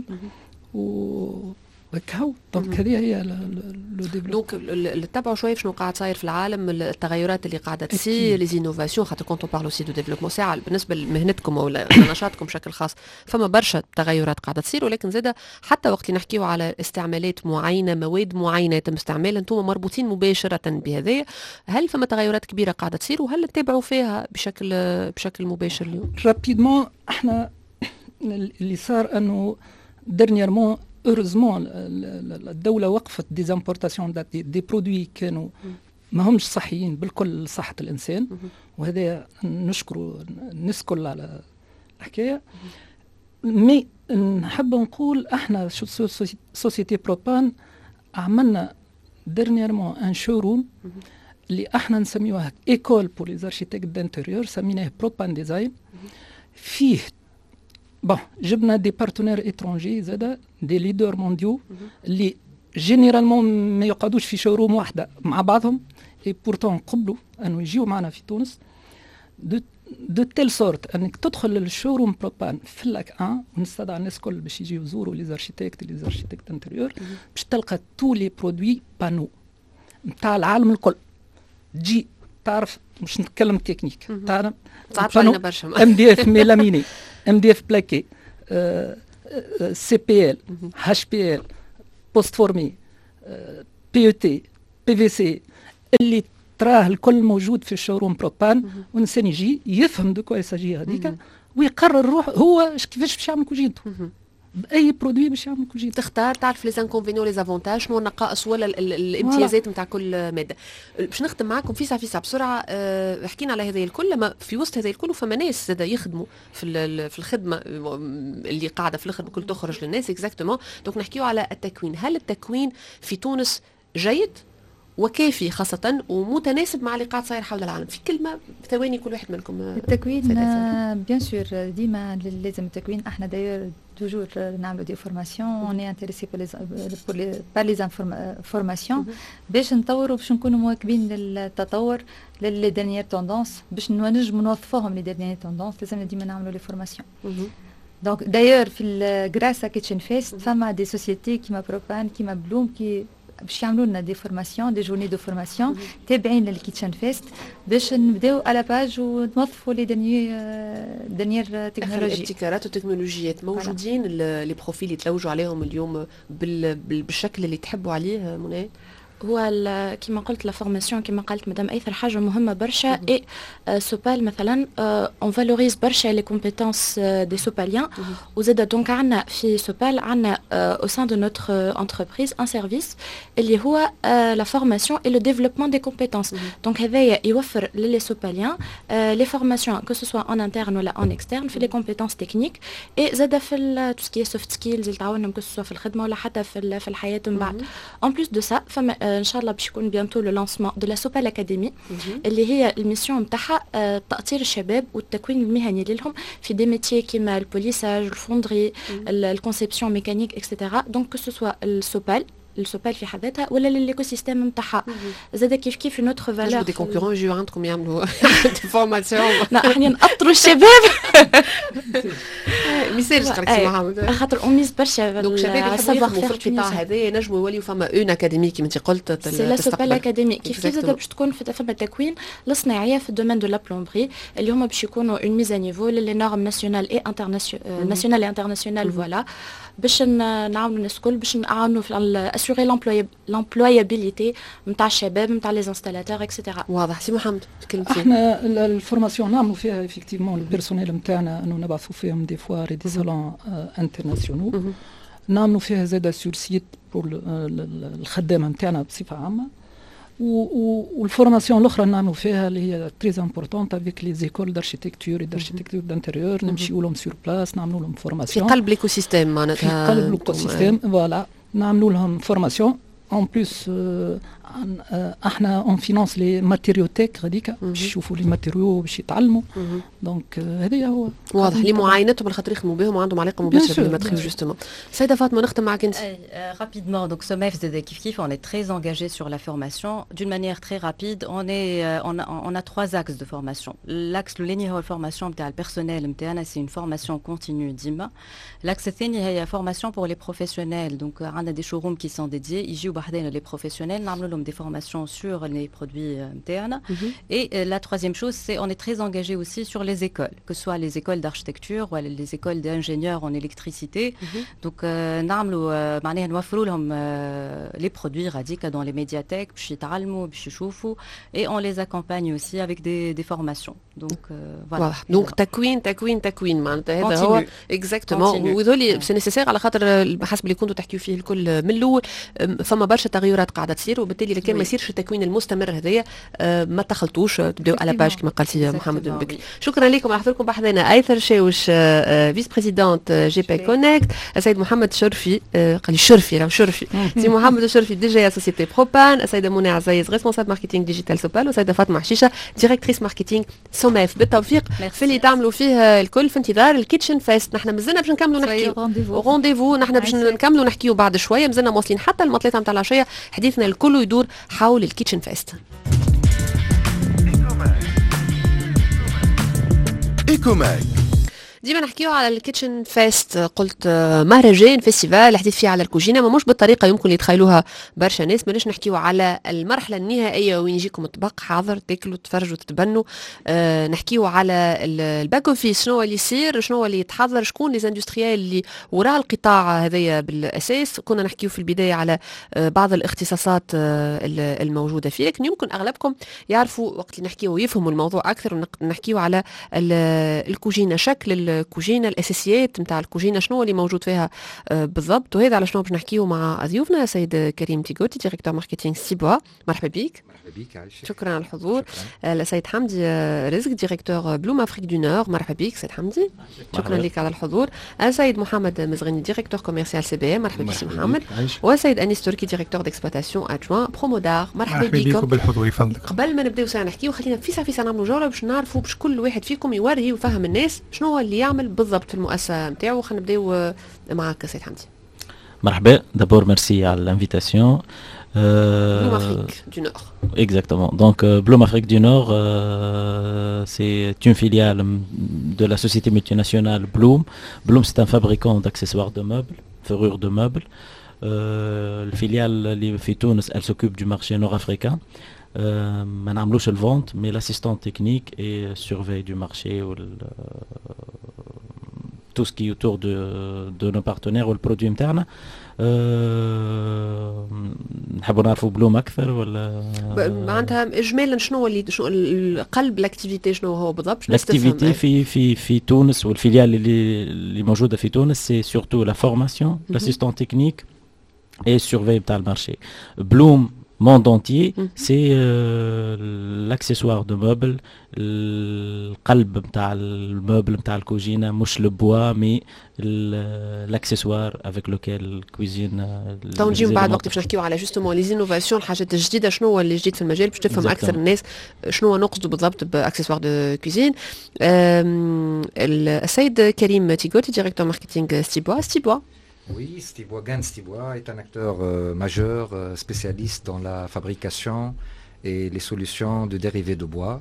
هكاو. دونك هذه هي لو دونك نتبعوا شويه شنو قاعد صاير في العالم التغيرات اللي قاعده تصير لي زينوفاسيون خاطر كونت بارل اوسي دو ديفلوبمون ساعه بالنسبه لمهنتكم ولا نشاطكم بشكل خاص فما برشا تغيرات قاعده تصير ولكن زاده حتى وقت اللي نحكيو على استعمالات معينه مواد معينه يتم استعمالها انتم مربوطين مباشره بهذايا. هل فما تغيرات كبيره قاعده تصير وهل تتابعوا فيها بشكل مباشر اليوم؟ رابيدمون احنا اللي صار انه ديرنييرمون heureusement الدولة وقفت ديزامبورتاسيون دي برودوي كانوا ما همش صحيين بالكل لصحة الإنسان وهذا نشكروا الناس كل على الحكاية. مي نحب نقول احنا سوسيتي بروبان عملنا ديرنييرمون ان شوروم اللي احنا نسميوها ايكول بور لي ارشيتكت دانتيريور سميناه بروبان ديزاين. فيه جبنا دي بارتنير اترونجي زادا دي ليدر مونديو اللي جينيرالمون ما يقعدوش في شوروم واحده مع بعضهم اي بورتون قبلوا انه يجيو معنا في تونس دو تيل سورت انك تدخل للشوروم بروبان في اللاك 1 ونستدعى الناس الكل باش يجيو يزوروا لي زارشيتكت انتيريور باش تلقى تو لي برودوي بانو نتاع العالم الكل. تجي تعرف مش نتكلم تكنيك تعرف علينا برشا ام دي اف ميلاميني ام دي اف بلاكي سي بي ال هاش بي ال بوست فورمي بي يو تي بي في سي اللي تراه الكل موجود في الشوروم بروبان والانسان يجي يفهم دو كوا يساجي هذيك ويقرر روح هو كيفاش باش يعمل كوجينته باي برودوي باش يعمل كل شيء. تختار تعرف لي زانكونفينيون لي زافونتاج شنو النقائص ولا الامتيازات نتاع كل ماده. باش نختم معكم فيسا بسرعه. حكينا على هذا الكل لما في وسط هذا الكل فما ناس زاد يخدموا في الخدمه اللي قاعده في الخدمه كل تخرج للناس اكزاكتومون. دونك نحكيو على التكوين. هل التكوين في تونس جيد وكافي خاصة ومتناسب مع اللي قاعد صاير حول العالم. في كلمة ثواني كل واحد منكم. التكوين بيان سور ديما لازم التكوين. احنا داير توجور نعملوا دي فورماسيون اوني انتريسي بار لي فورماسيون باش نطوروا باش نكونوا مواكبين للتطور للي دانيير توندونس باش نجموا نوظفوهم لي دانيير توندونس. لازم ديما نعملوا لي فورماسيون. دونك داير في الجراسا كيتشن فيست فما دي سوسيتي كيما بروبان كيما بلوم كي باش يعملوا لنا دي فورماسيون دي جورني دو فورماسيون تابعين للكيتشن فيست باش نبداو على باج ونوظفوا لي دانيير تكنولوجي الابتكارات والتكنولوجيات موجودين. لي بروفيل يتلوجوا عليهم اليوم بالشكل اللي تحبوا عليه منى. هو كما قلت لا فورماسيون كما قالت مدام ايثر حاجه مهمه برشا. اي سوبال مثلا اون فالوريز برشا لي كومبيتونس دي سوباليان. وزاد دونك عندنا في سوبال عندنا او سان دو نوتر انتربريز ان سيرفيس اللي هو لا فورماسيون اي لو ديفلوبمون دي كومبيتونس. دونك هذايا يوفر للي سوباليان لي فورماسيون كو سوا ان انترن ولا ان اكسترن في لي كومبيتونس تكنيك. اي زاد في تو سكي سوفت سكيلز اللي تعاونهم كو سوا في الخدمه ولا حتى في الحياه من بعد. ان بليس دو سا فما ان شاء الله باش يكون بيانتو لو لانسمون دو لا سوبال اكاديمي اللي هي الميسيون نتاعها تأطير الشباب والتكوين المهني لهم في دي ميتيي كيما البوليساج الفوندري الكونسيبسيون ميكانيك اكسيتيرا. دونك كو سوا السوبال في حد ذاتها ولا للايكو سيستيم نتاعها. زاد كيف نوتر فالور دي كونكورون يجيو عندكم يعملوا دي فورماسيون. لا احنا نأطروا الشباب مثال قالك سي محمد خاطر اونيز برشا. دونك شباب يحبوا في القطاع هذا ينجموا يوليوا فما اون اكاديمي كيما انت قلت سي لا سوبال اكاديمي. كيف زاد باش تكون فما تكوين الصناعيه في الدومين دو لا بلومبري اللي هما باش يكونوا اون ميز ا نيفو لي نورم ناسيونال اي انترناسيونال ناسيونال اي انترناسيونال فوالا باش نعاونوا الناس الكل باش نعاونوا في اسيوري لامبلويابيليتي نتاع الشباب نتاع لي انستالاتور اكسيتيرا. واضح. سي محمد تكلمتي. احنا الفورماسيون نعملوا فيها افكتيفمون البيرسونيل نتاعنا انه نبعثوا فيهم دي فوار دي سالون انترناسيونال. نعملوا فيها زاده سور سيت بور الخدامه نتاعنا بصفه عامه. والفورماسيون الاخرى نعملوا فيها اللي هي تري امبورطونت افيك لي زيكول داركتيكتور داركتيكتور دانتيريور نمشيو لهم سور بلاس نعملوا لهم فورماسيون في قلب ليكو سيستيم معناتها في قلب ليكو سيستيم فوالا نعملوا لهم فورماسيون. اون بليس احنا اون فينانس لي ماتيريو تك هذيك باش يشوفوا لي ماتيريو باش يتعلموا. دونك هذا هو واضح لي معاينتهم الخاطر يخدموا بهم وعندهم علاقه مباشره بالماتيريو جوستومون. سيده فاطمه نختم معك انت. Rapidement, donc SOMEF ZDKIF, on est très engagé sur la formation d'une manière très rapide. On a trois axes de formation. L'axe le formation نتاع personnel نتاعنا c'est une formation continue ديما. L'axe الثاني هي formation pour les professionnels. Donc عندنا des showrooms qui sont dédiés يجيو بحذانا les professionnels نعملوا لهم des formations sur les produits internes. Et la troisième chose, c'est on est très engagé aussi sur les écoles, que ce soit les écoles d'architecture ou les écoles d'ingénieurs en électricité. Donc, معناها نوفروا لهم les produits راديكا dans les médiathèques باش يتعلموا باش يشوفوا et on les accompagne aussi avec des formations. Donc voilà. Donc تكوين معناتها هذا هو اكزاكتومون. وذولي سي نيسيسير على خاطر حسب اللي كنتوا تحكيوا فيه الكل من الاول فما برشا تغيرات قاعده تصير وبالتالي لكن ما يصيرش التكوين المستمر هذايا ما تخلطوش تبداو على باج كما قال سي محمد بكري. شكرا لكم على حضوركم بحثنا. ايثر شاوش فيس بريزيدونت جي بي كونكت. السيد محمد شرفي قال لي شرفي راهو شرفي سي محمد شرفي دي جي سوسيتي بروبان. السيده منى عزايز ريسبونسابل ماركتينغ ديجيتال سوبال. والسيده فاطمه حشيشه ديريكتريس ماركتينغ سوميف. بالتوفيق في اللي تعملوا فيه الكل في انتظار الكيتشن فيست. نحن مازلنا باش نكملوا نحكيو رونديفو. نحن باش نكملوا نحكيو بعد شويه مازلنا واصلين حتى المطلة نتاع العشيه. حديثنا الكل يدور حول الكيتشن فيست. إيكوماك ديما نحكيو على الكيتشن فيست. قلت مهرجان فيستيفال الحديث فيه على الكوجينه ما مش بالطريقه يمكن يتخيلوها برشا ناس. ماناش نحكيو على المرحله النهائيه وين يجيكم الطبق حاضر تاكلوا تفرجوا تتبنوا. نحكيو على الباك اوفيس شنو اللي يصير شنو اللي يتحضر شكون لي اندستريال اللي وراء القطاع هذايا بالاساس. كنا نحكيو في البدايه على بعض الاختصاصات الموجوده فيه لكن يمكن اغلبكم يعرفوا وقت اللي نحكيو ويفهموا الموضوع اكثر. ونحكيو على الكوجينه شكل الكوجينه الاساسيات نتاع الكوجينه شنو اللي موجود فيها بالضبط. وهذا على شنو باش نحكيو مع ضيوفنا سيد كريم تيغوتي ديريكتور ماركتينغ ستيبوا. مرحبا بك. مرحبا بك عايشه. شكرا على الحضور. السيد حمدي رزق ديريكتور بلوم افريك دو نور. مرحبا بك سيد حمدي. شكرا لك على الحضور. السيد محمد مزغني ديريكتور كوميرسيال سي بي ام. مرحبا بك سي محمد. والسيد انيس تركي ديريكتور ديكسبلوطاسيون ادجوان برومودار. مرحبا بكم. بالحضور يفضلك. قبل ما نبداو ساعه نحكيو خلينا فيسا نعملوا جوله باش نعرفوا باش كل واحد فيكم يوري ويفهم الناس شنو هو اللي يعمل بالضبط في المؤسسه نتاعو. خلينا نبداو معك سيد حمدي. مرحبا. دابور ميرسي على l'invitation. Bloom Afrique du Nord. Exactement. Donc Bloom Afrique du Nord, c'est une filiale de la société multinationale Bloom. Bloom, c'est un fabricant d'accessoires de meubles, ferrures de meubles. La filiale في تونس, elle s'occupe du marché nord-africain. ما نعملوش الفونت, mais l'assistant technique et surveille du marché ou tout ce qui est autour de nos partenaires ou le produit interne. نحبوا نعرفوا بلوم اكثر ولا معناتها اجمالا شنو اللي قلب الاكتيفيتي شنو هو بالضبط؟ الاكتيفيتي في تونس والفيليال اللي موجوده في تونس سي سورتو لا فورماسيون لاسيستون تكنيك اي سيرفي تاع المارشي. بلوم monde entier, c'est l'accessoire de meubles, القلب نتاع المeuble نتاع الكوجينة, مش le bois mais l'accessoire avec lequel cuisine. تو نجيو بعد وقت باش نحكيو على جوستومون لي زينوفاسيون الحاجات الجديدة شنو هو اللي جديد في المجال باش تفهم أكثر الناس شنو هو نقصد بالضبط باكسسوار دو كوزين. السيد كريم تيغوتي ديريكتور ماركتينغ ستيبوا. Oui, Gand Stibois est un acteur majeur, spécialiste dans la fabrication et les solutions de dérivés de bois.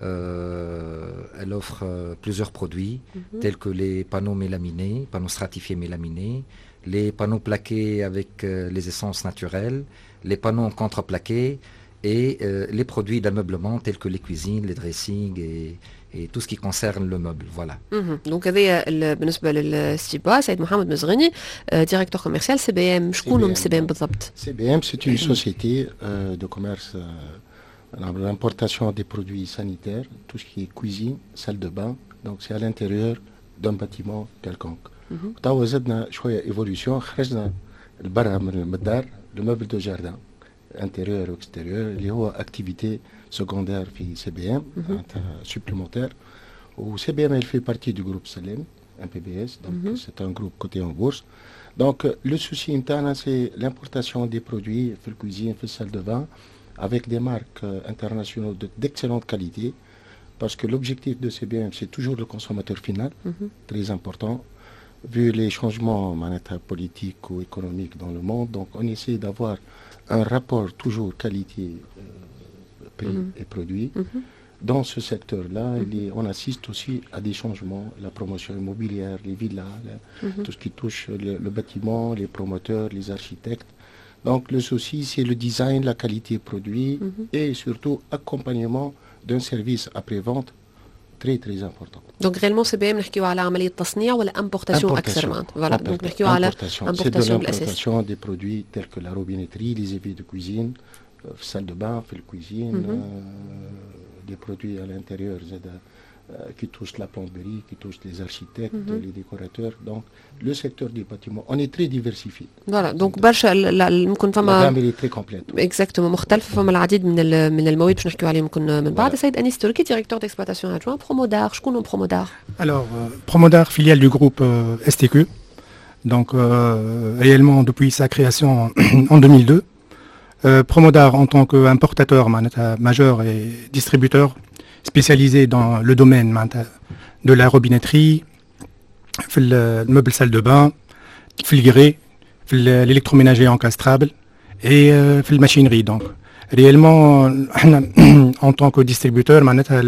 Elle offre plusieurs produits tels que les panneaux mélaminés, panneaux stratifiés mélaminés, les panneaux plaqués avec les essences naturelles, les panneaux contreplaqués et les produits d'ameublement tels que les cuisines, les dressings et tout ce qui concerne le meuble. Voilà. Donc هذا بالنسبه للستيبا. سيد محمد مزغني ديريكتور كوميرسيال سي بي ام. شكون سي بي ام بالضبط؟ سي بي ام c'est une société de commerce l'importation des produits sanitaires, tout ce qui est cuisine, salle de bain. Donc c'est à l'intérieur d'un bâtiment quelconque. توا زدنا شويه ايفولوشن, خرجنا لبرا من الدار le meuble de jardin intérieur ou extérieur اللي هو activité secondaire في CBM supplémentaire. Ou CBM elle fait partie du groupe Salem, un PBS, donc c'est un groupe coté en bourse. Donc le souci interne c'est l'importation des produits في الcuisine, في salle de bain avec des marques internationales d'excellente qualité, parce que l'objectif de CBM c'est toujours le consommateur final, très important vu les changements politiques ou économiques dans le monde. Donc on essaie d'avoir un rapport toujours qualité prix et produit. Dans ce secteur-là, on assiste aussi à des changements, la promotion immobilière, les villas, tout ce qui touche le bâtiment, les promoteurs, les architectes. Donc le souci, c'est le design, la qualité produit et surtout accompagnement d'un service après-vente très très important. Donc réellement CBM نحكيو على عملية تصنيع ولا importation أكثر معناتها. Voilà. Donc نحكيو على importation بالأساس. Importation des produits tels que la robinetterie, les éviers de cuisine, salle de bain, في الcuisine, des produits à l'intérieur qui touchent la plomberie, qui touchent les architectes, les décorateurs. Donc le secteur du bâtiment, on est très diversifié. Voilà. Donc برشا ممكن فما. La gamme est très complète. Exactement. مختلفة فما العديد من المواد باش نحكيو عليهم ممكن من بعد. سيد أنيس تركي ديريكتور d'exploitation adjoint Promodar. شكون Promodar؟ Alors Promodar, filiale du groupe STQ. Donc réellement depuis sa création en 2002. Promodar en tant qu'importateur majeur et distributeur spécialisé dans le domaine de la robinetterie, le meuble salle de bain, le grès, l'électroménager encastrable et la machinerie. Donc réellement en tant que distributeur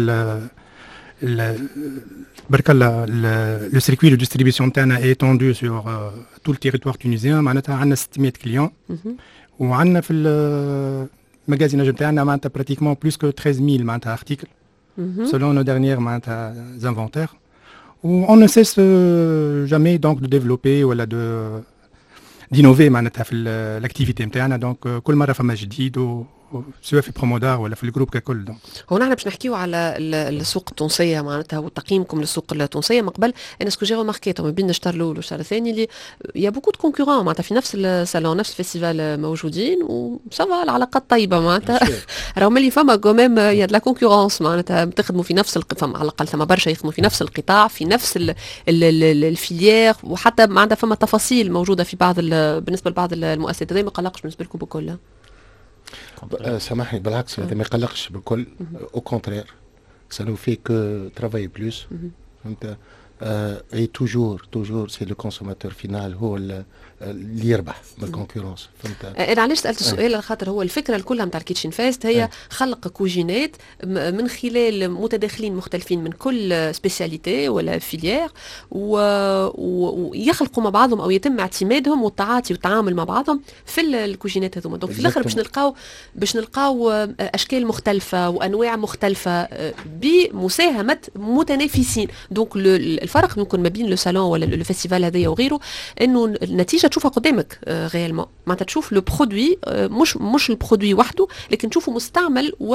le circuit de distribution est étendu sur tout le territoire tunisien. On a 600 clients. وعندنا في المجازين نتاعنا pratiquement plus que 13 000 articles selon nos dernières inventaires. Où on ne cesse jamais donc de développer ou d'innover في l'activité نتاعنا. Donc كل مرة فما جديد سواء في برومودار ولا في الجروب ككل. دونك هو نحن باش نحكيو على السوق التونسيه معناتها وتقييمكم للسوق التونسيه. من قبل انا سكو جي رماركيتو ما بين الشهر الاول والشهر الثاني اللي يا بوكو دو كونكورون معناتها في نفس الصالون نفس الفيستيفال موجودين وسافا العلاقات طيبه معناتها راهم اللي فما كوميم يا دو لا كونكورونس معناتها تخدموا في نفس فما على الاقل ثم برشا يخدموا في نفس القطاع في نفس الفيليير وحتى معناتها فما تفاصيل موجوده في بعض بالنسبه لبعض المؤسسات. هذا ما قلقش بالنسبه لكم بكل؟ سامحني بالعكس هذا ما يقلقش بالكل. او كونترير ça nous fait que travailler plus. فهمت. et toujours c'est le consommateur final هو اللي يربح بالكونكورونس. فهمت. انا علاش سالت السؤال على خاطر هو الفكره الكلها نتاع الكيتشن فيست هي خلق كوجينات من خلال متداخلين مختلفين من كل سبيسياليتي ولا فيليير ويخلقوا مع بعضهم او يتم اعتمادهم والتعاطي والتعامل مع بعضهم في الكوجينات هذوما. دونك في الاخر باش نلقاو اشكال مختلفه وانواع مختلفه بمساهمه متنافسين. دونك الفرق يمكن ما بين لو سالون ولا الفيستيفال هذايا وغيره انه النتيجه تشوفها قدامك غيالمون معناتها تشوف لو برودوي مش البرودوي وحده لكن تشوفه مستعمل و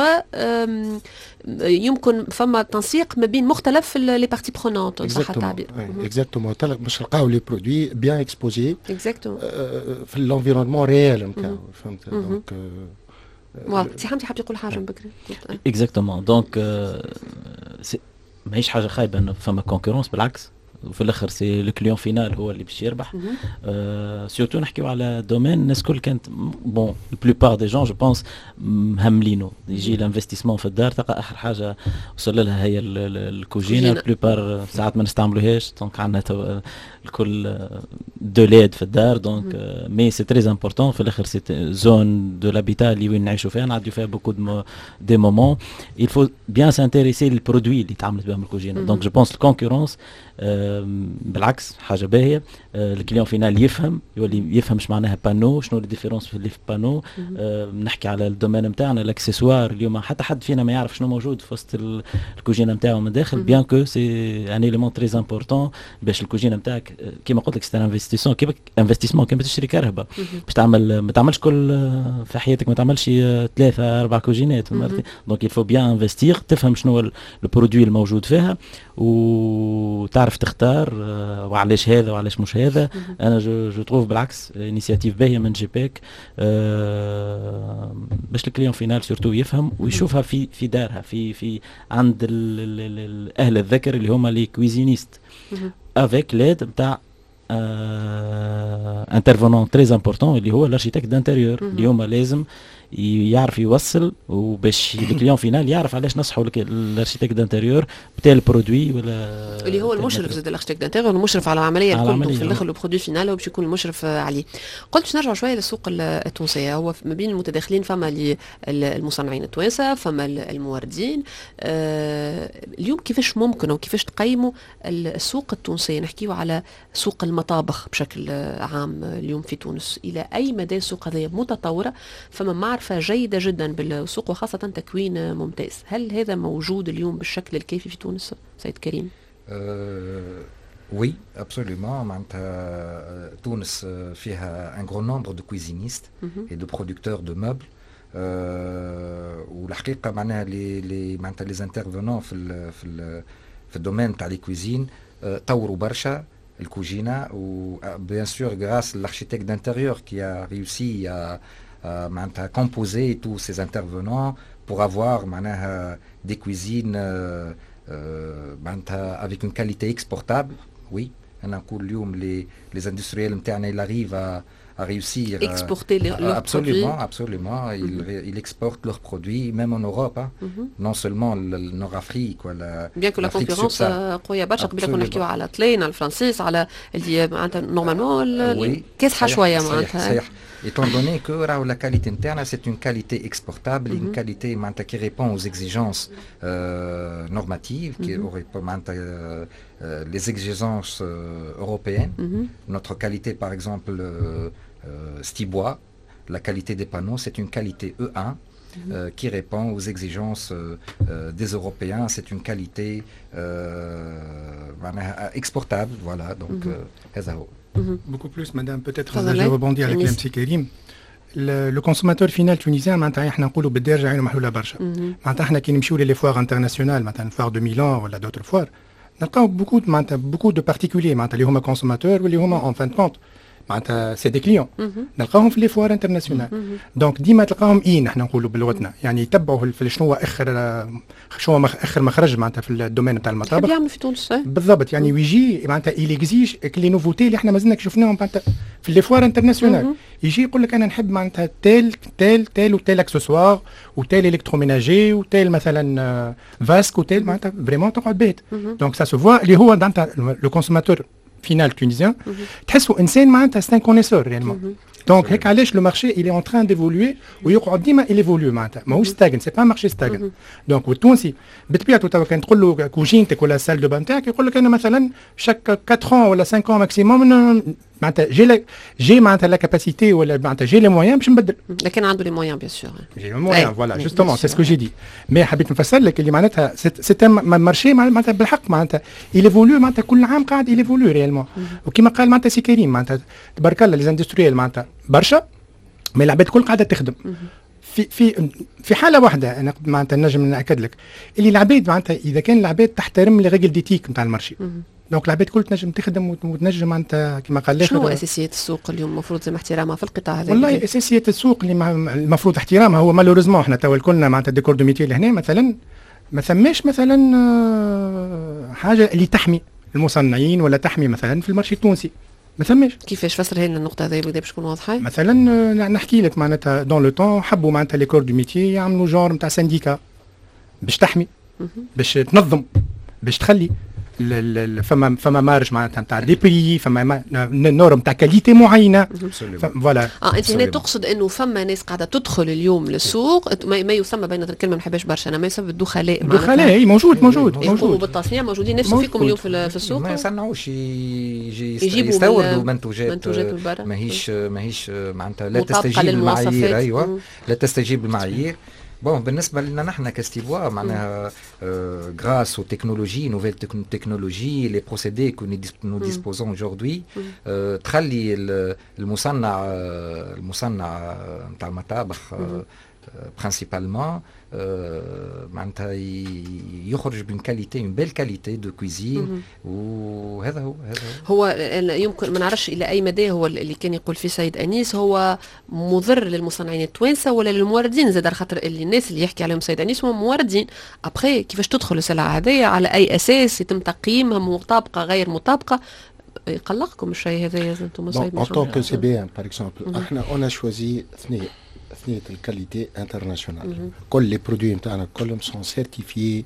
يمكن فما تنسيق ما بين مختلف لي بارتي برونونت صح التعبير. اكزاكتومون باش نلقاو لي برودوي بيان اكسبوزي اكزاكتومون في الانفيرونمون ريال نتاعو. فهمت. دونك سي حمدي حاب يقول حاجه بكري. اكزاكتومون دونك ماهيش حاجه خايبه انه فما كونكورونس بالعكس وفي الاخر سي لو كليون فينال هو اللي باش يربح. سورتو نحكيو على دومين الناس الكل كانت بون البلوبار دي جون جو بونس مهملينو يجي الانفستيسمون في الدار تلقى اخر حاجه وصل لها هي الكوجينه. البلوبار ساعات ما نستعملوهاش دونك عندنا الكل دو ليد في الدار. دونك مي سي تري امبورطون في الاخر سي زون دو لابيتا اللي وين نعيشوا فيها نعديو فيها بوكو دي مومون il faut bien s'intéresser للبرودوي اللي تعاملت بهم الكوجينه. دونك جو بونس الكونكورونس بالعكس حاجه باهيه. الكليون فينال يولي يفهم اش معناها بانو شنو لي ديفيرونس اللي في البانو. نحكي على الدومين نتاعنا الاكسسوار اليوم حتى حد فينا ما يعرف شنو موجود في وسط الكوجينه نتاعو من داخل بيان كو سي ان ايليمون تري امبورطون باش الكوجينه نتاعك كيما قلت لك سي انفستيسمون كيما تشري كهرباء باش تعمل ما تعملش كل في حياتك ما تعملش 3 4 كوجينات. دونك يل فو بيان انفستير تفهم شنو البرودوي الموجود فيها وتعرف تختار وعلاش هذا وعلاش مش هذا. انا جو تروف بالعكس انيشيتيف باهيه من جي بيك باش الكليون فينال سورتو يفهم ويشوفها في دارها في عند اهل الذكر اللي هما لي كويزينيست افيك ليد نتاع انترفونون تري امبورطون اللي هو الاركيتكت دانتيريور اللي هما لازم يعرف يوصل وباش الكليون فينال يعرف علاش نصحوا الاركيتكت دانتيريور بتاع البرودوي ولا اللي هو المشرف زاد الاركيتكت دانتيريور المشرف على العمليه الكل في الاخر البرودوي فينال هو باش يكون المشرف عليه. قلت باش نرجع شويه للسوق التونسيه. هو ما بين المتداخلين فما المصنعين التوانسه فما الموردين. اليوم كيفاش ممكن او كيفاش تقيموا السوق التونسيه؟ نحكيو على سوق المطابخ بشكل عام اليوم في تونس. الى اي مدى السوق هذه متطوره؟ فما معرفة جيدة جدا بالسوق وخاصة تكوين ممتاز. هل هذا موجود اليوم بالشكل الكافي في تونس سيد كريم؟ Oui, absolument. تونس فيها un grand nombre de cuisinistes et de producteurs de meubles. والحقيقة معناها les intervenants في الدومين تاع لي كويزين طوروا برشا الكوجينة و bien sûr grâce à l'architecte d'intérieur qui a réussi à composer tous ces intervenants pour avoir des cuisines avec une qualité exportable. Oui, les industriels ils arrivent à réussir exporter leurs absolument. Ils exportent leurs produits même en Europe, non seulement le Nord-Afrique ولا bien que la concurrence قوية برشا. قبل كنا نحكيو على طلين على الفرنسيس على اللي معناتها نورمالمون كاسحة شوية معناتها. Étant donné que la qualité interne, c'est une qualité exportable, une qualité qui répond aux exigences normatives, qui répond les exigences européennes. Notre qualité, par exemple, Stibois, la qualité des panneaux, c'est une qualité E1 qui répond aux exigences des Européens. C'est une qualité exportable, voilà. Donc, Beaucoup plus, madame. Peut-être je rebondis avec l'MC Kérim. لو كونسوماتور فينال تونيزيان معناتها احنا نقولوا بالدارجه عينه محلوله برشا. معناتها احنا كي نمشيو لي فوار انترناسيونال مثلا فوار دو ميلان ولا دوتر فوار نلقاو بوكو دو بارتيكولي معناتها اللي هما كونسوماتور واللي هما اون فان كونت معناتها سي دي كليون نلقاهم في لي فوار انترناسيونال. دونك ديما تلقاهم نحن نقولوا بلغتنا يعني يتبعوا في شنو اخر مخرج معناتها في الدومين تاع المطابخ. يعملوا في تونس بالضبط يعني ويجي معناتها إليكزيج لي نوفوتي اللي احنا مازلنا شفناهم معناتها في لي فوار انترناسيونال. يجي يقول لك انا نحب معناتها تيل وتيل اكسسوار وتيل الكتروميناجي وتيل مثلا فاسك وتيل معناتها فريمون تقعد بيت. دونك سا سو فوا اللي هو معناتها لو كونسوماتور فينال تونيزيان تحسوا انسان معناتها سان كونيسور ريالمون. دونك هيك علاش لو مارشي il est en train d'évoluer ويقعد ديما ايفولوي معناتها ماهوش ستاغن سي با مارشي ستاغن. دونك والتونسي بطبيعته توا كان تقول له كوجينتك ولا سال دو بان تاعك يقول لك انا مثلا شاك 4 ولا 5 ans ماكسيموم معناتها جي معناتها لا كاباسيتي ولا معناتها جي لي مويان باش نبدل. لكن عنده لي مويان بيان سور. جي لي مويان فوالا جوستومون سي سكو جي دي. مي حبيت نفسر لك اللي معناتها سي مارشي معناتها بالحق معناتها ايفولوي معناتها كل عام قاعد ايفولوي ريالمون. وكما قال معناتها سي كريم معناتها تبارك الله لي زاندستريال معناتها برشا مي العباد كل قاعده تخدم. في حاله واحده انا معناتها نجم ناكد لك اللي العباد معناتها اذا كان العباد تحترم لي ريغل ديتيك نتاع المارشي دونك العباد كل تنجم تخدم وتنجم معناتها كما قال لك. شنو اساسيات السوق اليوم المفروض يتم احترامها في القطاع هذا؟ والله اساسيات السوق اللي المفروض احترامها هو مالوريزمون احنا توا كلنا معناتها ديكور دو ميتي لهنا مثلا ما ثماش مثلا حاجه اللي تحمي المصنعين ولا تحمي مثلا في المارشي التونسي ما ثماش. كيفاش فسر لنا النقطه هذه باش تكون واضحه؟ مثلا نحكي لك معناتها دون لو طون حبوا معناتها لي كور دو ميتي يعملوا جور نتاع سانديكا باش تحمي باش تنظم باش تخلي فما مارج معناتها نتاع دي بري فما نورم تاع كاليتي معينه فوالا. انت هنا تقصد انه فما ناس قاعده تدخل اليوم للسوق ما يسمى بين الكلمه ما نحبش برشا انا ما يسمى الدخلاء. الدخلاء موجود يقوموا بالتصنيع موجودين نفسه فيكم اليوم في السوق ما يصنعوش يستوردوا منتوجات ماهيش معناتها لا تستجيب للمعايير. ايوه لا تستجيب للمعايير. Bon, بالنسبة لنا نحن كاستيفوا معناها grâce aux technologies, nouvelles technologies, les procédés que nous disposons aujourd'hui, تخلي المصنع نتاع المطابخ principalement معناتها يخرج بين كاليتي اون بيل كاليتي دو كويزين وهذا هو يمكن ما نعرفش الى اي مدى هو اللي كان يقول فيه سيد انيس هو مضر للمصنعين التوانسه ولا للموردين زاد خاطر اللي الناس اللي يحكي عليهم سيد انيس هم موردين ابخي كيفاش تدخل السلعه هذه على اي اساس يتم تقييمها مطابقه غير مطابقه يقلقكم الشيء هذا انتم سيد محمد؟ En tant que CBM par exemple احنا on a choisi ثنيه الكاليتي انترناسيونال. كل لي برودوي نتاعنا كلهم سون سيرتيفيي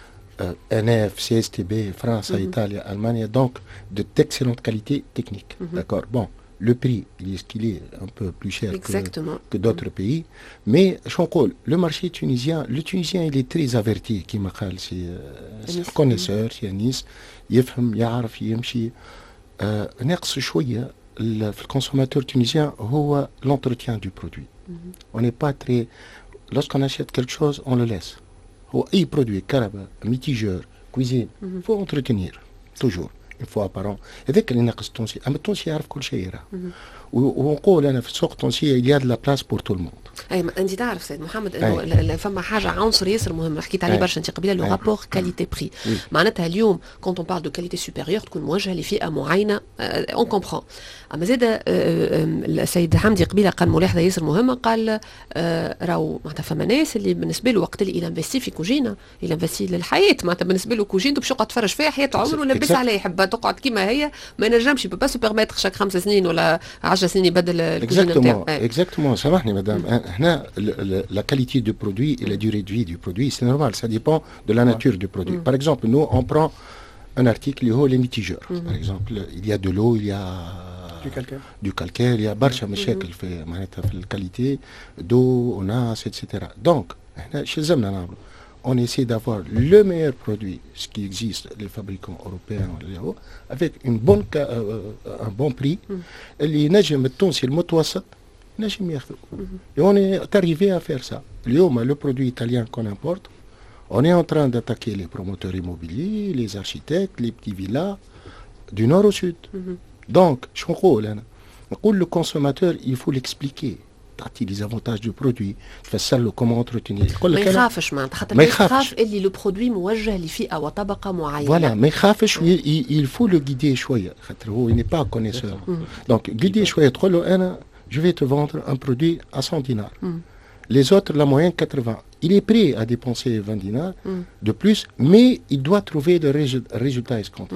NF, CSTB, France, Italie, Allemagne, donc d'excellente qualité technique. D'accord. Bon, le prix, il est un peu plus cher que d'autres pays, mais le marché tunisien, le Tunisien, il est très averti, qui m'a dit, c'est un connaisseur, c'est un Nice, يفهم يعرف يمشي. نقص شوية في الكونسوماتور tunisien هو l'entretien du produit. On n'est pas très... Lorsqu'on achète quelque chose, on le laisse. Ou un produit, caraba, mitigeur, cuisine, il faut entretenir, toujours, une fois par an. Et dès qu'il y a un tonsi, un tonsi يعرف كل شيء. ونقول أنا في السوق التونسية il y a de la place pour tout le monde. اي انت تعرف سيد محمد انه فما حاجه عنصر ياسر مهم حكيت عليه برشا انت قبيله لو رابور كاليتي بري. معناتها اليوم كونت اون بارل دو كاليتي سوبيريور تكون موجهه لفئه معينه اون كومبرون. اما زاد السيد حمدي قبيله قال ملاحظه ياسر مهمه قال راهو معناتها فما ناس اللي بالنسبه له وقت اللي انفستي في كوجينه الى انفستي للحياه معناتها بالنسبه له كوجينته باش يقعد تفرج فيها حياته عمره ولبس عليه يحبها تقعد كيما هي ما ينجمش با سوبرميتر شاك 5 سنين ولا 10 سنين يبدل الكوجينه نتاعو. اكزاكتومون سامحني مدام. La qualité du produit et la durée de vie du produit, c'est normal, ça dépend de la nature du produit. Par exemple, nous, on prend un article, les mitigeurs. Par exemple, il y a de l'eau, il y a du calcaire, il y a barcha meshakil في la qualité d'eau, on a, etc. Donc, on essaie d'avoir le meilleur produit, ce qui existe, les fabricants européens, avec un bon prix. اللي نجم التونسي المتوسط نجم ياخذوا. Et on est arrivé à faire ça. Le produit italien qu'on importe, on est en train d'attaquer les promoteurs immobiliers, les architectes, les petits villas, du nord au sud. Donc, je comprends, le consommateur, il faut l'expliquer. تعطي لي زافونتاج دو برودوي، تفسر له كومون انتروتينير. ما يخافش معناتها خاطر يخاف اللي لو برودوي موجه لفئه وطبقه معينه. فوالا ما يخافش، il faut le guider شويه خاطر هو n'est pas connaisseur. Donc guider شويه تقول له انا je vais te vendre un produit à 100 dinars. Les autres, la moyenne 80. Il est prêt à dépenser 20 dinars de plus, mais il doit trouver le résultat escompté.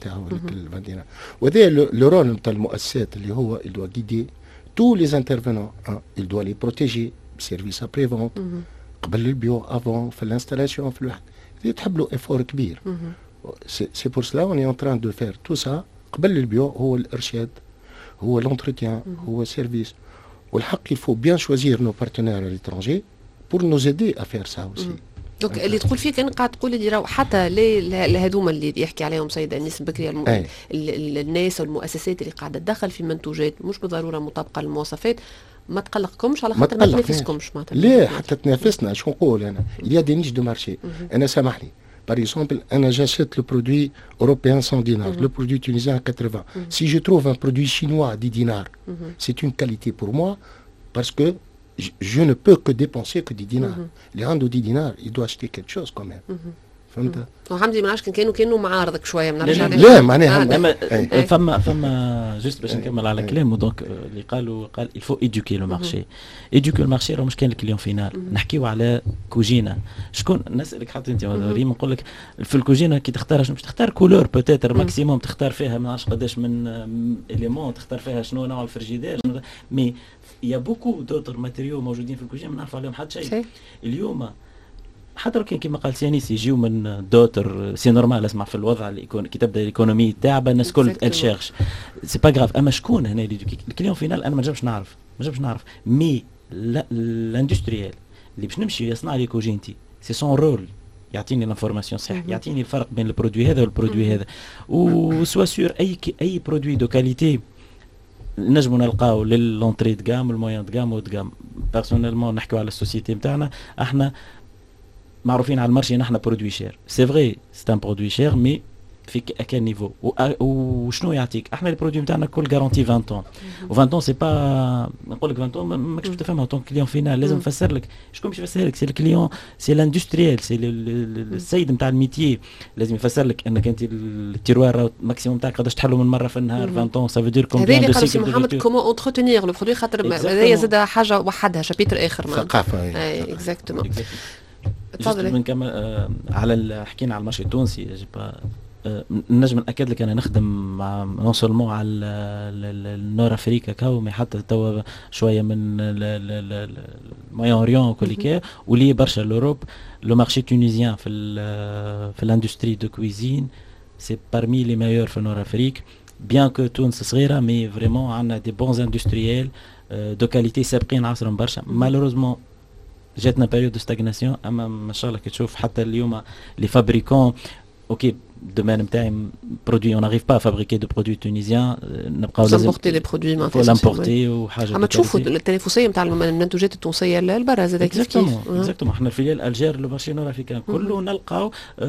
20 dinars. وهذا le rôle نتاع المؤسسات اللي هو il doit guider tous les intervenants. Il doit les protéger, service après-vente, قبل البيع, avant, في l'installation, في الواحد. يتحب له effort كبير. C'est pour cela on est en train de faire tout ça. قبل البيع هو الإرشاد, هو l'entretien, هو السيرفيس. والحق il faut bien choisir nos partenaires à l'étranger pour nous aider à faire ça aussi. دونك اللي تقول فيه كان قاعد تقول اللي راهو حتى لهذوما اللي يحكي عليهم سيدة أنيس بكري الناس والمؤسسات اللي قاعدة تدخل في منتوجات مش بالضرورة مطابقة للمواصفات ما تقلقكمش على خاطر ما تنافسكمش معناتها. لا حتى تنافسنا. شو نقول أنا il y a des niches de marché. أنا سامحني par exemple أنا j'achète le produit européen 100 dinars, le produit tunisien 80. Si je trouve un produit chinois à 10 dinars, c'est une qualité pour moi parce que je ne peux que dépenser que 10 dinars. Les gens de 10 dinars, il doit acheter quelque chose quand même. فهمت؟ وحمدي ما نعرفش كانوا معارضك شويه ما نعرفش لا معناها فما جست باش نكمل على كلامه. دونك اللي قال il faut éduquer le marché. éduquer le marché راه مش كان الكليون فينال. نحكيو على كوجينه. شكون نسالك حتى انت ريم نقول لك في الكوجينه كي تختار باش تختار كولور بوتيتر ماكسيموم تختار فيها ما نعرفش قداش من اليمون تختار فيها شنو نوع الفريجيدير مي يا بوكو دوتر ماتيريو موجودين في الكوجينه ما نعرفوا عليهم حتى شيء. اليوم حتى لو كان كما قال سيانيس يجيو من دوتر سي نورمال اسمع في الوضع كي تبدا الايكونومي تعبه الناس الكل الشيرش سي با غراف. اما شكون هنا اللي الكليون فينال انا ما نجمش نعرف مي الاندستريال اللي باش نمشي يصنع لي كوجينتي سي سون رول يعطيني الانفورماسيون صح يعطيني الفرق بين البرودوي هذا والبرودوي هذا وسوا سور اي برودوي دو كاليتي نجموا نلقاو للونتري د جام والموين د جام ود جام. بيرسونيلمون نحكيو على السوسيتي نتاعنا احنا معروفين على المارشي نحن برودوي شير. سي فري سي ان برودوي شير مي في كان نيفو وشنو يعطيك. احنا البرودوي نتاعنا كل غارونتي 20 طون و 20 طون سي با نقول لك 20 طون ماكش تفهمها طون كليون فينال لازم نفسر لك شكون باش يفسر لك. سي الكليون سي لاندستريال سي السيد نتاع الميتيي لازم يفسر لك انك انت التيروار ماكسيموم تاعك قداش تحلو من مره في النهار 20 طون سا فودير كومبيان دو سيكل. هذا اللي قال محمد كومون اونتروتينير لو برودوي خاطر هذايا زاد حاجه وحدها شابيتر اخر ثقافه. اي اكزاكتومون. تفضل. بنكمل على حكينا على المارشي التونسي نجم ناكد لك انا نخدم مع نون سولمون على النور افريكا كاو حتى توا شويه من المايون اوريون وكوليكا ولي برشا لوروب. لو مارشي تونيزيان في الاندستري دو كويزين سي بارمي لي مايور في نور افريك. بيان كو تونس صغيره مي فريمون عندنا دي بونز اندستريال دو كاليتي سابقين عصرهم برشا. مالوروزمون جاتنا بيريود دو ستاغناسيون اما ما شاء الله كي تشوف حتى اليوم لي فابريكون اوكي domaine نتاعي برودوي on n'arrive pas à fabriquer de produits tunisiens نبقاو لازم نمبورتي لي برودوي معناتها لامبورتي وحاجه. اما تشوفوا التنافسيه نتاع المنتوجات التونسيه لبرا زاد كيف كيف. اكزاكتومون احنا الفيليال الجير لو مارشي نور افريكان كله نلقاو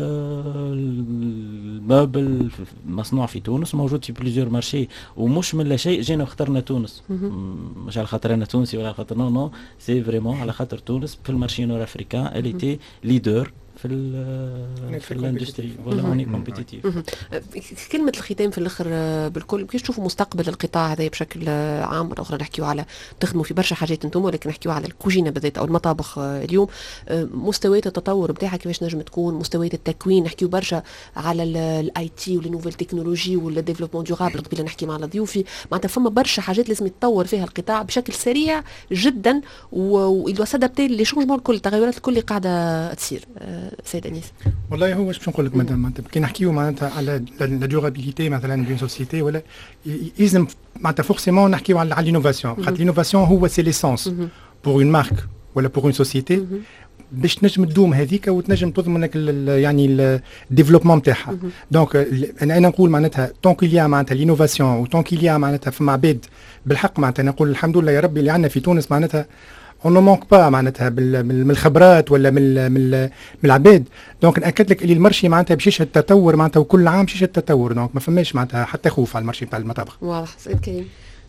الموبل مصنوع في تونس موجود في بليزيور مارشي ومش من لا شيء جينا واخترنا تونس. مش على خاطر انا تونسي ولا على خاطر نو سي فريمون على خاطر تونس في المارشي نور افريكان اللي تي ليدر في الاندستري ولا اوني كومبيتيتيف. كلمه الختام في الاخر بالكل كيف تشوفوا مستقبل القطاع هذا بشكل عام؟ مره اخرى نحكيو على تخدموا في برشا حاجات انتم ولكن نحكيو على الكوجينه بالذات او المطابخ اليوم. مستويات التطور نتاعها كيفاش نجم تكون؟ مستويات التكوين نحكيو برشا على الاي تي والنوفيل تكنولوجي والديفلوبمون ديورابل. قبل نحكي مع ضيوفي معناتها فما برشا حاجات لازم يتطور فيها القطاع بشكل سريع جدا ويدوا سادابتي لي شونجمون الكل التغيرات الكل اللي قاعده تصير. سيد أنيس والله هو باش نقول لك مادام معناتها كي نحكيو معناتها على لا ديورابيليتي مثلا دون سوسيتي ولا لازم معناتها فورسيمون نحكيو على لينوفاسيون. خاطر لينوفاسيون هو سي ليسونس بور اون مارك ولا بور اون سوسيتي باش تنجم تدوم هذيك وتنجم تضمن يعني الديفلوبمون نتاعها. دونك انا نقول معناتها طون كيليا معناتها لينوفاسيون وطون كيليا معناتها فما عباد بالحق معناتها نقول الحمد لله يا ربي اللي عندنا في تونس معناتها on ne manque pas معناتها من الخبرات ولا من العباد. دونك ناكد لك اللي المرشي معناتها باش يشهد التطور معناتها وكل عام باش يشهد التطور. دونك ما فماش معناتها حتى خوف على المرشي نتاع المطابخ. واضح. سيد كريم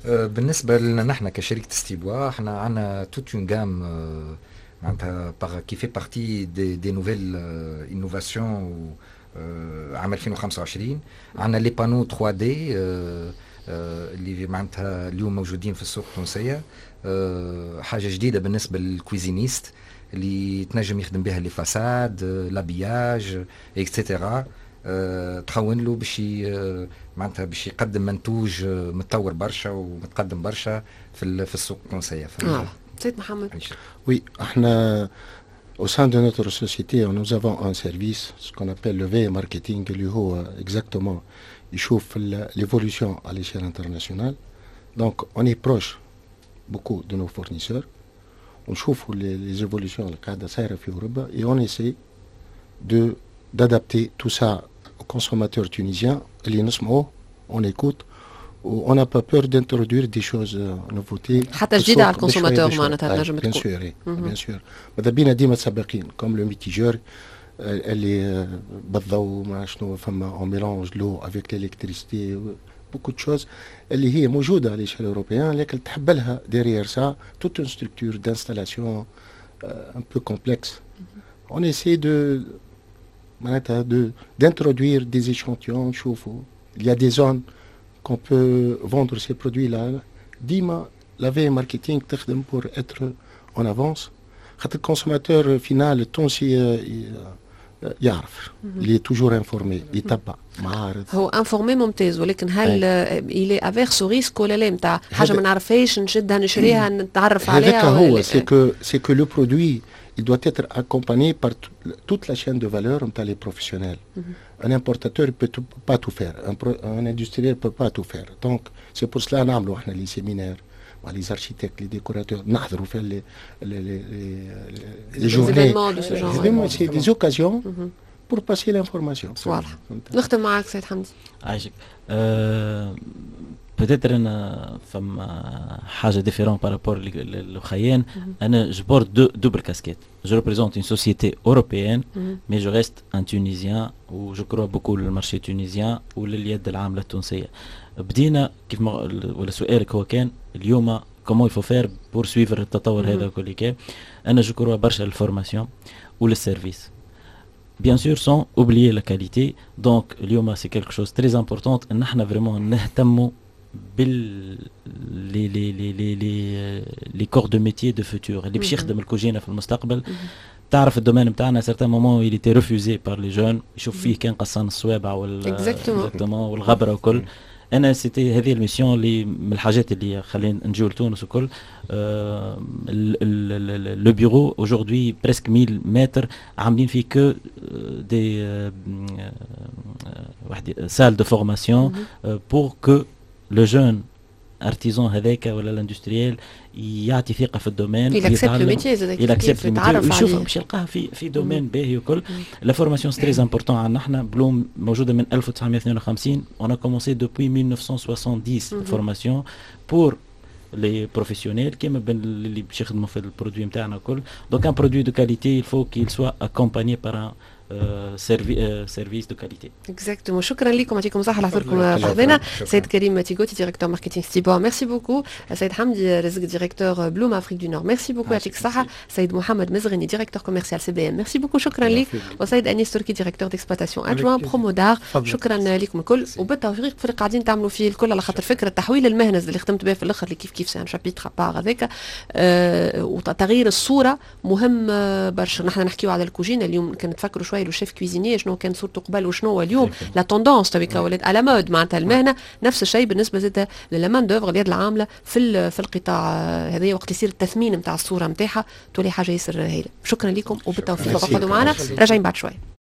بالنسبه لنا نحن كشركه ستيبوا احنا عندنا توت اون جام معناتها كي في بارتي دي نوفيل انوفاسيون عام 2025 عندنا لي بانو 3 دي اللي معناتها اليوم موجودين في السوق التونسيه حاجه جديده بالنسبه للكويزينيست اللي تنجم يخدم بها لي فاساد لابياج اكسيتيرا تخون له باش معناتها باش يقدم منتوج متطور برشا ومتقدم برشا في السوق التونسيه. سيد محمد. Oui, au sein de notre société, nous avons un service, ce qu'on appelle le VE marketing, اللي هو exactement يشوف l'évolution à l'échelle internationale. Donc, on est proche beaucoup de nos fournisseurs. On chauffe les évolutions اللي قاعدة صايرة في أوروبا et on essaie d'adapter tout ça aux consommateurs tunisiens. اللي نسمعوه, on écoute. On n'a pas peur d'introduire des choses nouveautés. حتى جديدة على الكونسوماتور معناتها تنجم تكون. Bien sûr. ماذا بينا ديما سابقين comme le mitigeur اللي بالضوء ما شنو فما on mélange l'eau avec l'électricité beaucoup de choses اللي هي موجودة على l'échelle européenne لكن تحب لها derrière ça toute une structure d'installation un peu complexe. On essaie d'introduire des échantillons. Il y a des zones qu'on peut vendre ces produits-là. Dima, la veille marketing تخدم pour être en avance. خاطر الكونسوماتور فينال التونسي يعرف اللي toujours informé يتبع معارض. هو انفورمي ممتاز ولكن هل إلي افيرس ريسك ولا لا نتاع حاجه ما نعرفهاش نشدها نشريها نتعرف عليها؟ هذاك هو c'est que le produit il doit être accompagné par toute la chaîne de valeur نتاع les professionnels. Un importateur ne peut pas tout faire, un industriel ne peut pas tout faire. Donc c'est pour cela نعملوا احنا les séminaires مع les architectes, les décorateurs, نحضروا في les journées. C'est des occasions pour passer l'information. واضح. نختم معك سيد حمدي. عايشك. peut-être أنا فما حاجة différente par rapport للخيان. أنا je porte double casquette. Je représente une société européenne, mais je reste un Tunisien où je crois beaucoup le marché tunisien ولليد العاملة التونسية. بدينا كيف ما ولا سؤالك هو كان اليوم comment il faut faire pour suivre التطور هذا كل كان. أنا je crois برشا الفورماسيون والسيرفيس. Bien sûr, sans oublier la qualité. Donc, اليوم c'est quelque chose de très important. ان احنا vraiment نهتموا les corps de métier de futur اللي باش يخدم الكوجينة في المستقبل. تعرف الدومين بتاعنا certain moment il était refusé par les jeunes. يشوف فيه كان قصان الصوابع والغبرة وكل. انا سيتي هذه الميسيون اللي من الحاجات اللي خلينا نجيو لتونس وكل. لو بيرو aujourd'hui presque 1000 متر عاملين فيه كو دي salle de formation pour que le jeune artisan هذاك ولا الاندستريال يعطي ثقه في الدومين يتعلم ويشوف باش يلقاها في دومين باهي وكل. لا فورماسيون سي تري امبورطون عندنا احنا. بلوم موجوده من 1952. on a commencé depuis 1970 فورماسيون بور les professionnels كيما اللي باش يخدموا في البرودوي نتاعنا الكل. دونك ان برودوي دو كاليتي il faut qu'il soit accompagné par un سيرفيس دو كاليتي. اكزاكتومون. شكرا لكم يعطيكم الصحه على حضوركم في حضنا. سيد كريم تيغوتي ديريكتور ماركتينغ ستيبوا ميرسي بوكو. سيد حمدي رزق ديريكتور بلوم افريك دو نور ميرسي بوكو يعطيك الصحه. سيد محمد مزغني ديريكتور كوميرسيال سي بي ام ميرسي بوكو شكرا لك. وسيد انيس تركي ديريكتور ديكسبلوطاسيون ادجوان برومودار شكرا لكم الكل. وبالتوفيق في قاعدين تعملوا فيه الكل على خاطر فكره تحويل المهنز اللي خدمت بها في الاخر اللي كيف سان شابيتر بار هذاك وتغيير الصوره مهم برشا. نحن نحكيو على الكوجينه اليوم كان تفكروا شويه لو شيف كويزيني شنو كان صورته قبل وشنو هو اليوم. لا توندونس تويكا ولات على مود معناتها المهنه نفس الشيء بالنسبه زاد للمان دوفر اليد العامله في القطاع هذايا. وقت يصير التثمين نتاع الصوره نتاعها تولي حاجه ياسر هايله. شكرا لكم وبالتوفيق. اقعدوا معنا راجعين بعد شوي.